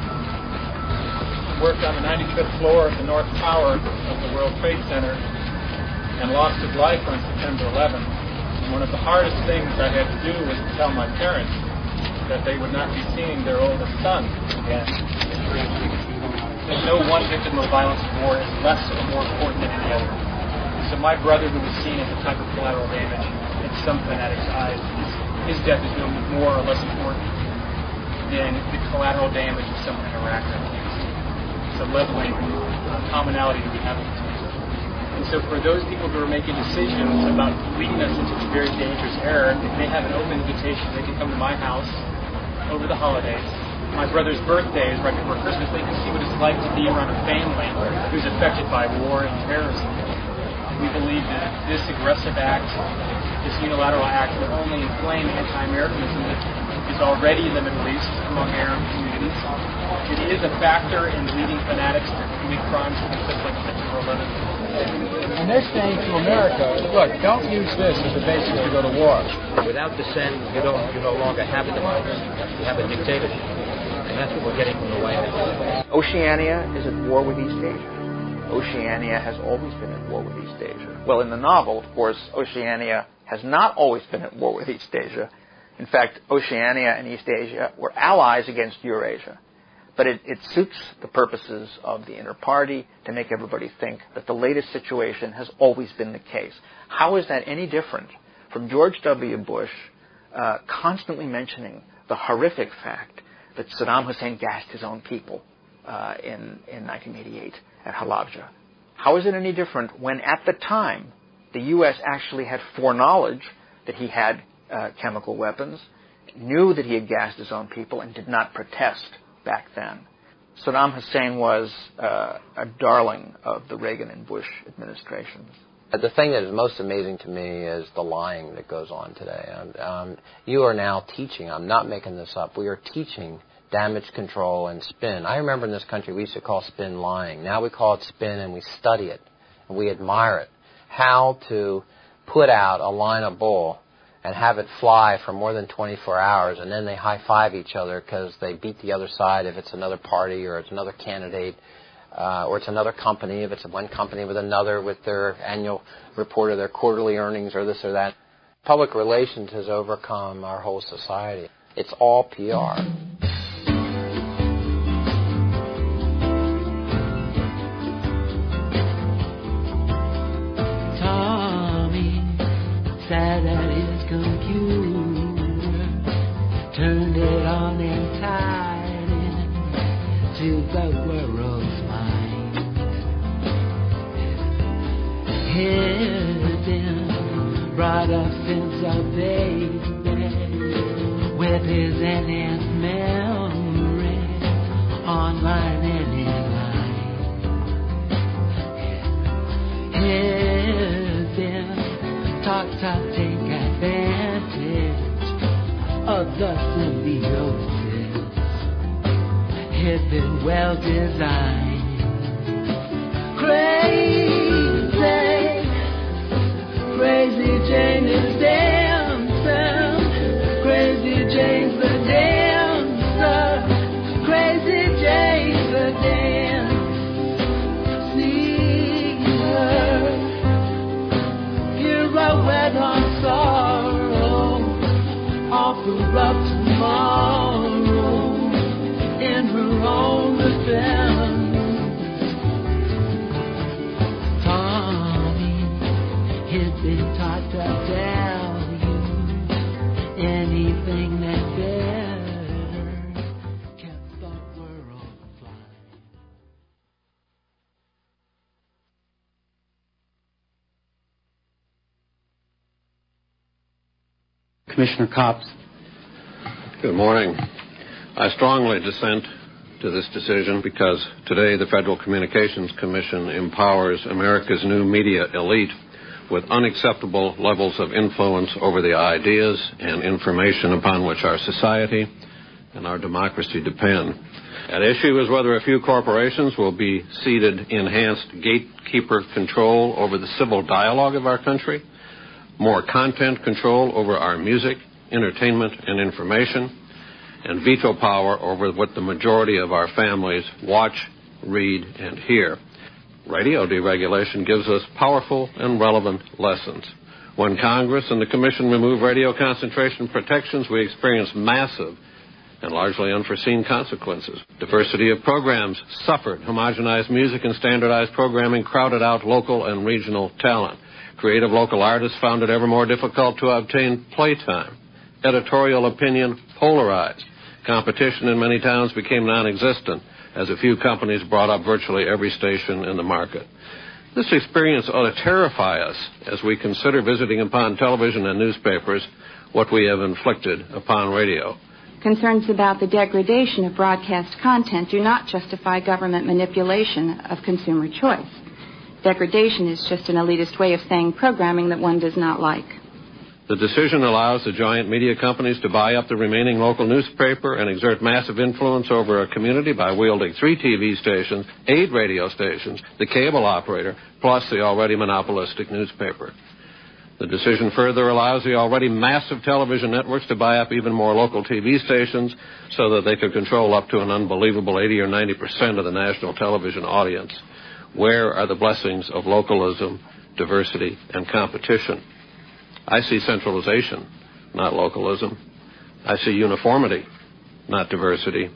worked on the ninety-fifth floor of the North Tower of the World Trade Center and lost his life on September eleventh. And one of the hardest things I had to do was to tell my parents that they would not be seeing their oldest son again. There's no one victim of violence in war is less or more important than any other. So my brother, who was seen as a type of collateral damage in some fanatics' eyes, his, his death is no more or less important than the collateral damage of someone in Iraq. It's a leveling uh, commonality that we have with this. And so for those people who are making decisions about leading us into this very dangerous era, if they have an open invitation, they can come to my house over the holidays. My brother's birthday is right before Christmas. They can see what it's like to be around a family who's affected by war and terrorism. We believe that this aggressive act, this unilateral act, will only inflame anti-Americanism that is already in the Middle East among Arab communities. It is a factor in leading fanatics to commit crimes such like September eleventh. And they're saying to America, look, don't use this as a basis to go to war. Without dissent, you don't you no longer have a democracy. You have a dictatorship. And that's what we're getting from the White House. Oceania is at war with East Asia. Oceania has always been at war with East Asia. Well, in the novel, of course, Oceania has not always been at war with East Asia. In fact, Oceania and East Asia were allies against Eurasia. But it, it suits the purposes of the inter-party to make everybody think that the latest situation has always been the case. How is that any different from George W. Bush uh, constantly mentioning the horrific fact that Saddam Hussein gassed his own people uh, in, in nineteen eighty-eight at Halabja? How is it any different when at the time the U S actually had foreknowledge that he had uh, chemical weapons, knew that he had gassed his own people, and did not protest back then? Saddam Hussein was uh, a darling of the Reagan and Bush administrations. The thing that is most amazing to me is the lying that goes on today. Um, you are now teaching, I'm not making this up, we are teaching damage control and spin. I remember in this country we used to call spin lying. Now we call it spin and we study it and we admire it. How to put out a line of bull and have it fly for more than twenty-four hours, and then they high-five each other because they beat the other side if it's another party or it's another candidate, uh, or it's another company, if it's one company with another with their annual report of their quarterly earnings or this or that. Public relations has overcome our whole society. It's all P R. Tommy sat at his computer, turned it on and tied into the world's mind. Hidden, brought a sense of baby with his enhanced memory, online and in line. Hidden, talk, talk, take advantage of the symbiosis. Hidden, well designed. Crazy, crazy Jane is dancing. Crazy Jane's the dancer. Crazy Jane's the dance. See her. Hear a wet on sorrow. Offer up tomorrow in her own defense. Tommy had been taught to tell you anything that better kept the world flying. Commissioner Copps. Good morning. I strongly dissent to this decision because today the Federal Communications Commission empowers America's new media elite with unacceptable levels of influence over the ideas and information upon which our society and our democracy depend. At issue is whether a few corporations will be ceded enhanced gatekeeper control over the civil dialogue of our country, more content control over our music, entertainment, and information, and veto power over what the majority of our families watch, read, and hear. Radio deregulation gives us powerful and relevant lessons. When Congress and the Commission remove radio concentration protections, we experience massive and largely unforeseen consequences. Diversity of programs suffered. Homogenized music and standardized programming crowded out local and regional talent. Creative local artists found it ever more difficult to obtain playtime. Editorial opinion polarized. Competition in many towns became non-existent as a few companies brought up virtually every station in the market. This experience ought to terrify us as we consider visiting upon television and newspapers what we have inflicted upon radio. Concerns about the degradation of broadcast content do not justify government manipulation of consumer choice. Degradation is just an elitist way of saying programming that one does not like. The decision allows the giant media companies to buy up the remaining local newspaper and exert massive influence over a community by wielding three T V stations, eight radio stations, the cable operator, plus the already monopolistic newspaper. The decision further allows the already massive television networks to buy up even more local T V stations so that they could control up to an unbelievable eighty or ninety percent of the national television audience. Where are the blessings of localism, diversity, and competition? I see centralization, not localism. I see uniformity, not diversity.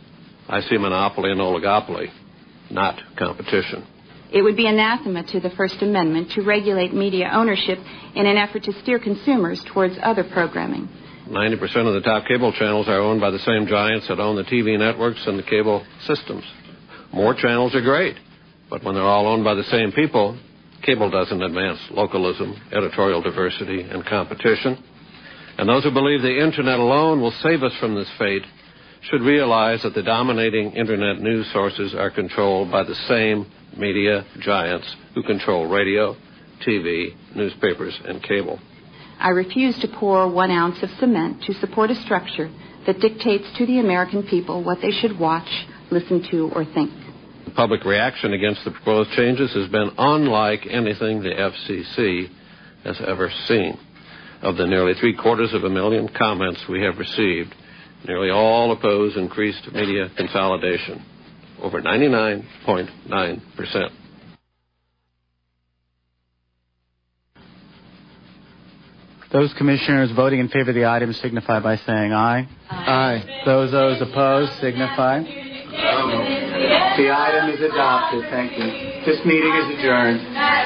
I see monopoly and oligopoly, not competition. It would be anathema to the First Amendment to regulate media ownership in an effort to steer consumers towards other programming. ninety percent of the top cable channels are owned by the same giants that own the T V networks and the cable systems. More channels are great, but when they're all owned by the same people, cable doesn't advance localism, editorial diversity, and competition. And those who believe the Internet alone will save us from this fate should realize that the dominating Internet news sources are controlled by the same media giants who control radio, T V, newspapers, and cable. I refuse to pour one ounce of cement to support a structure that dictates to the American people what they should watch, listen to, or think. The public reaction against the proposed changes has been unlike anything the F C C has ever seen. Of the nearly three-quarters of a million comments we have received, nearly all oppose increased media consolidation, over ninety-nine point nine percent. Those commissioners voting in favor of the item signify by saying aye. Aye. Those those opposed signify. The item is adopted. Thank you. This meeting is adjourned.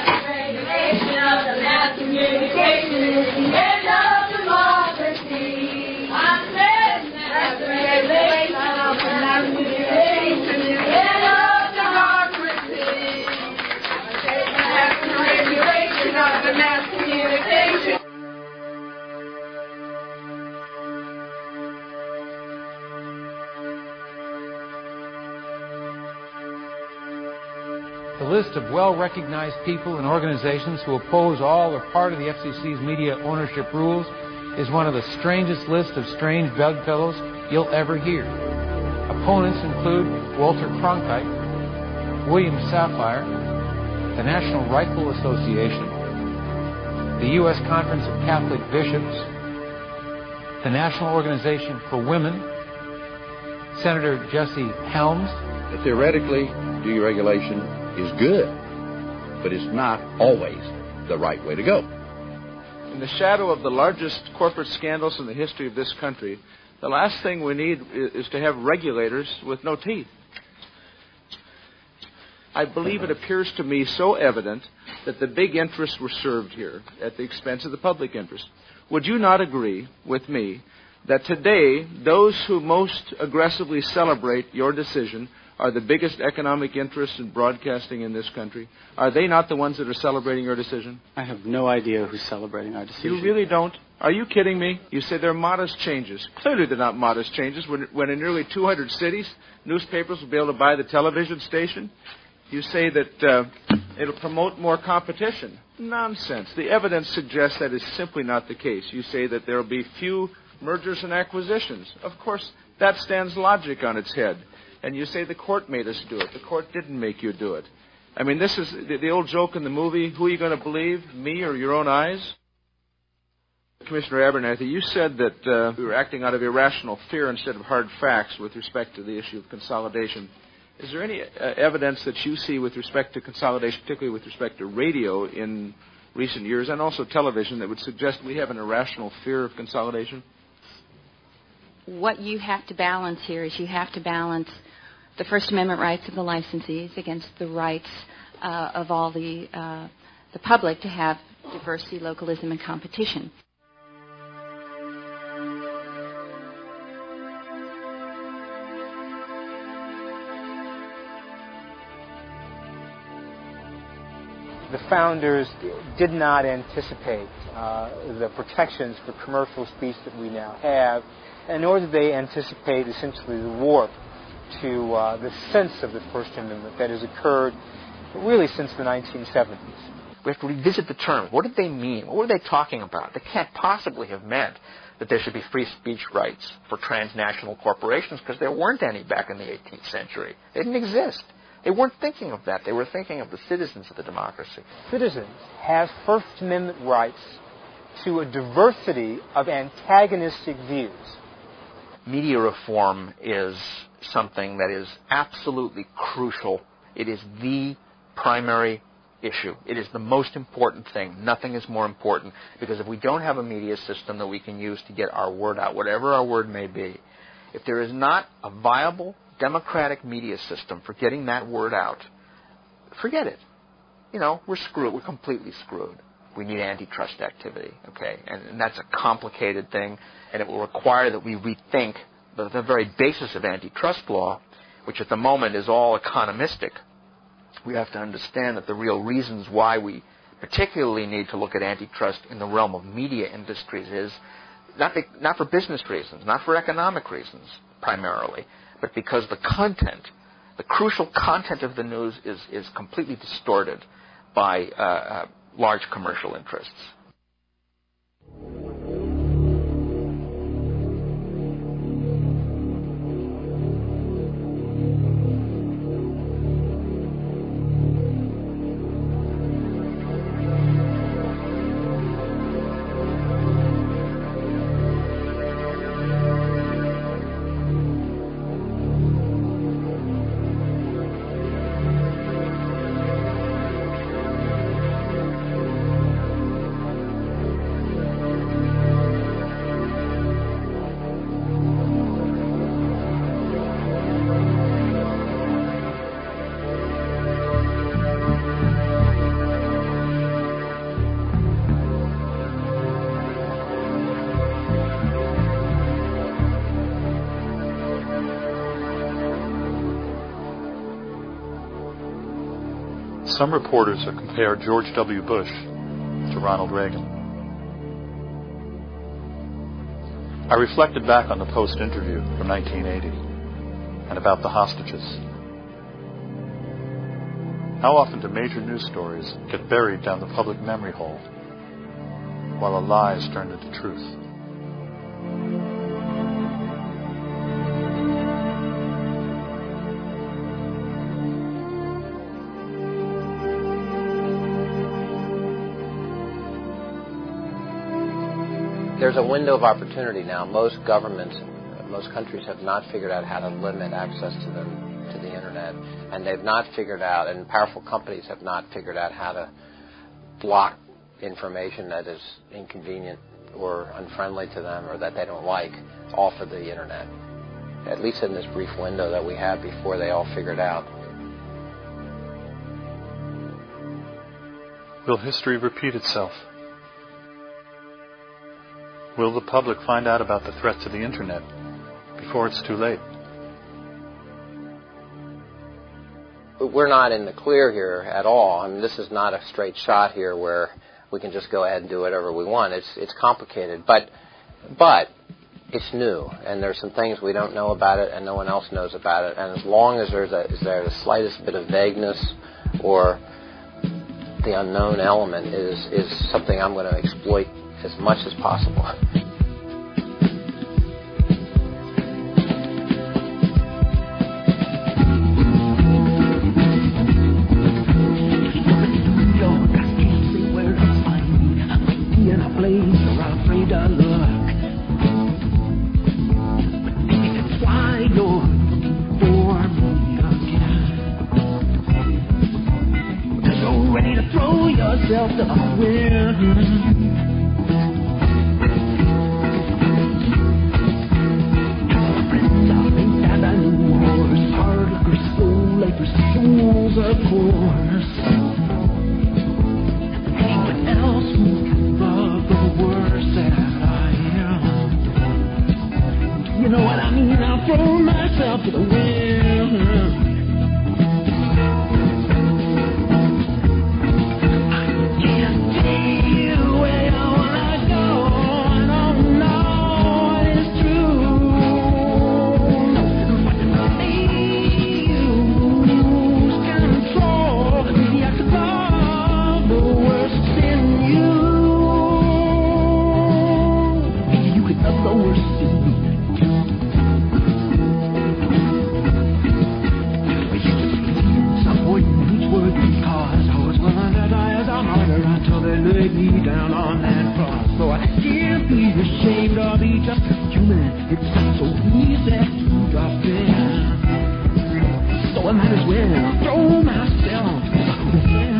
The list of well-recognized people and organizations who oppose all or part of the F C C's media ownership rules is one of the strangest lists of strange bedfellows you'll ever hear. Opponents include Walter Cronkite, William Safire, the National Rifle Association, the U S Conference of Catholic Bishops, the National Organization for Women, Senator Jesse Helms. Theoretically, deregulation is good, but it's not always the right way to go. In the shadow of the largest corporate scandals in the history of this country, the last thing we need is to have regulators with no teeth. I believe it appears to me so evident that the big interests were served here at the expense of the public interest. Would you not agree with me that today those who most aggressively celebrate your decision are the biggest economic interests in broadcasting in this country? Are they not the ones that are celebrating your decision? I have no idea who's celebrating our decision. You really don't? Are you kidding me? You say they're modest changes. Clearly they're not modest changes when, when in nearly two hundred cities, newspapers will be able to buy the television station. You say that uh, it'll promote more competition. Nonsense. The evidence suggests that is simply not the case. You say that there will be few mergers and acquisitions. Of course, that stands logic on its head. And you say the court made us do it. The court didn't make you do it. I mean, this is the, the old joke in the movie, who are you going to believe, me or your own eyes? Commissioner Abernathy, you said that uh, we were acting out of irrational fear instead of hard facts with respect to the issue of consolidation. Is there any uh, evidence that you see with respect to consolidation, particularly with respect to radio in recent years, and also television, that would suggest we have an irrational fear of consolidation? What you have to balance here is you have to balance the First Amendment rights of the licensees against the rights uh, of all the uh, the public to have diversity, localism, and competition. The founders did not anticipate uh, the protections for commercial speech that we now have, and nor did they anticipate essentially the warp to uh, the sense of the First Amendment that has occurred really since the nineteen seventies. We have to revisit the terms. What did they mean? What were they talking about? They can't possibly have meant that there should be free speech rights for transnational corporations, because there weren't any back in the eighteenth century. They didn't exist. They weren't thinking of that. They were thinking of the citizens of the democracy. Citizens have First Amendment rights to a diversity of antagonistic views. Media reform is something that is absolutely crucial. It is the primary issue. It is the most important thing. Nothing is more important, because if we don't have a media system that we can use to get our word out, whatever our word may be, if there is not a viable democratic media system for getting that word out, forget it. You know, we're screwed. We're completely screwed. We need antitrust activity, okay? And, and that's a complicated thing, and it will require that we rethink the, the very basis of antitrust law, which at the moment is all economistic. We have to understand that the real reasons why we particularly need to look at antitrust in the realm of media industries is not, be, not for business reasons, not for economic reasons primarily, but because the content, the crucial content of the news is, is completely distorted by uh, uh, large commercial interests. Some reporters have compared George W. Bush to Ronald Reagan. I reflected back on the Post interview from nineteen eighty and about the hostages. How often do major news stories get buried down the public memory hole while a lie is turned into truth? There's a window of opportunity now. Most governments, most countries have not figured out how to limit access to the, to the internet. And they've not figured out, and powerful companies have not figured out how to block information that is inconvenient or unfriendly to them or that they don't like off of the internet. At least in this brief window that we have before they all figure it out. Will history repeat itself? Will the public find out about the threat to the internet before it's too late? We're not in the clear here at all. I mean, this is not a straight shot here where we can just go ahead and do whatever we want. It's it's complicated, but but it's new, and there's some things we don't know about it, and no one else knows about it. And as long as there's a is there the slightest bit of vagueness or the unknown element is is something I'm going to exploit as much as possible. In a place where I'm afraid of myself to the wind. Souls, of course. What else would love the worst that I am? You know what I mean? I'll throw myself to the wind. I can't take you where I wanna go. I don't know it's true. What did I say? Laid me down on that cross, so I can't be ashamed or be just human. It's not so easy to drop in, so I might as well throw myself in.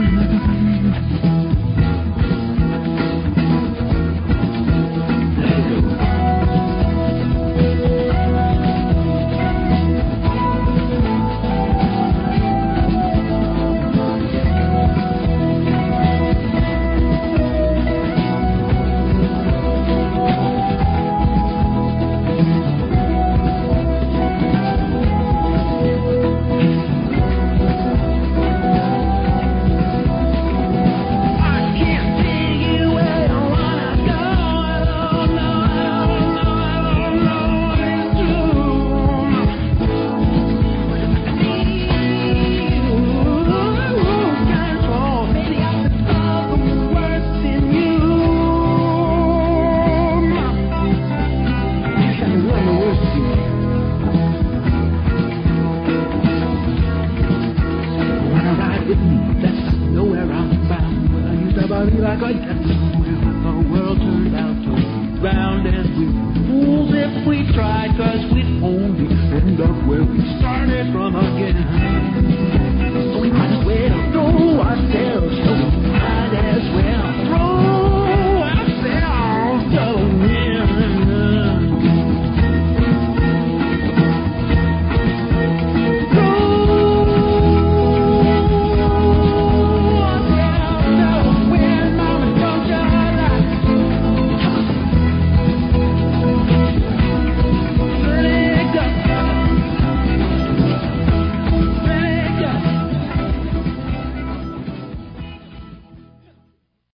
Like I got somewhere, but the world turned out to be round, and we fools if we tried, cause we'd only end up where we started from again.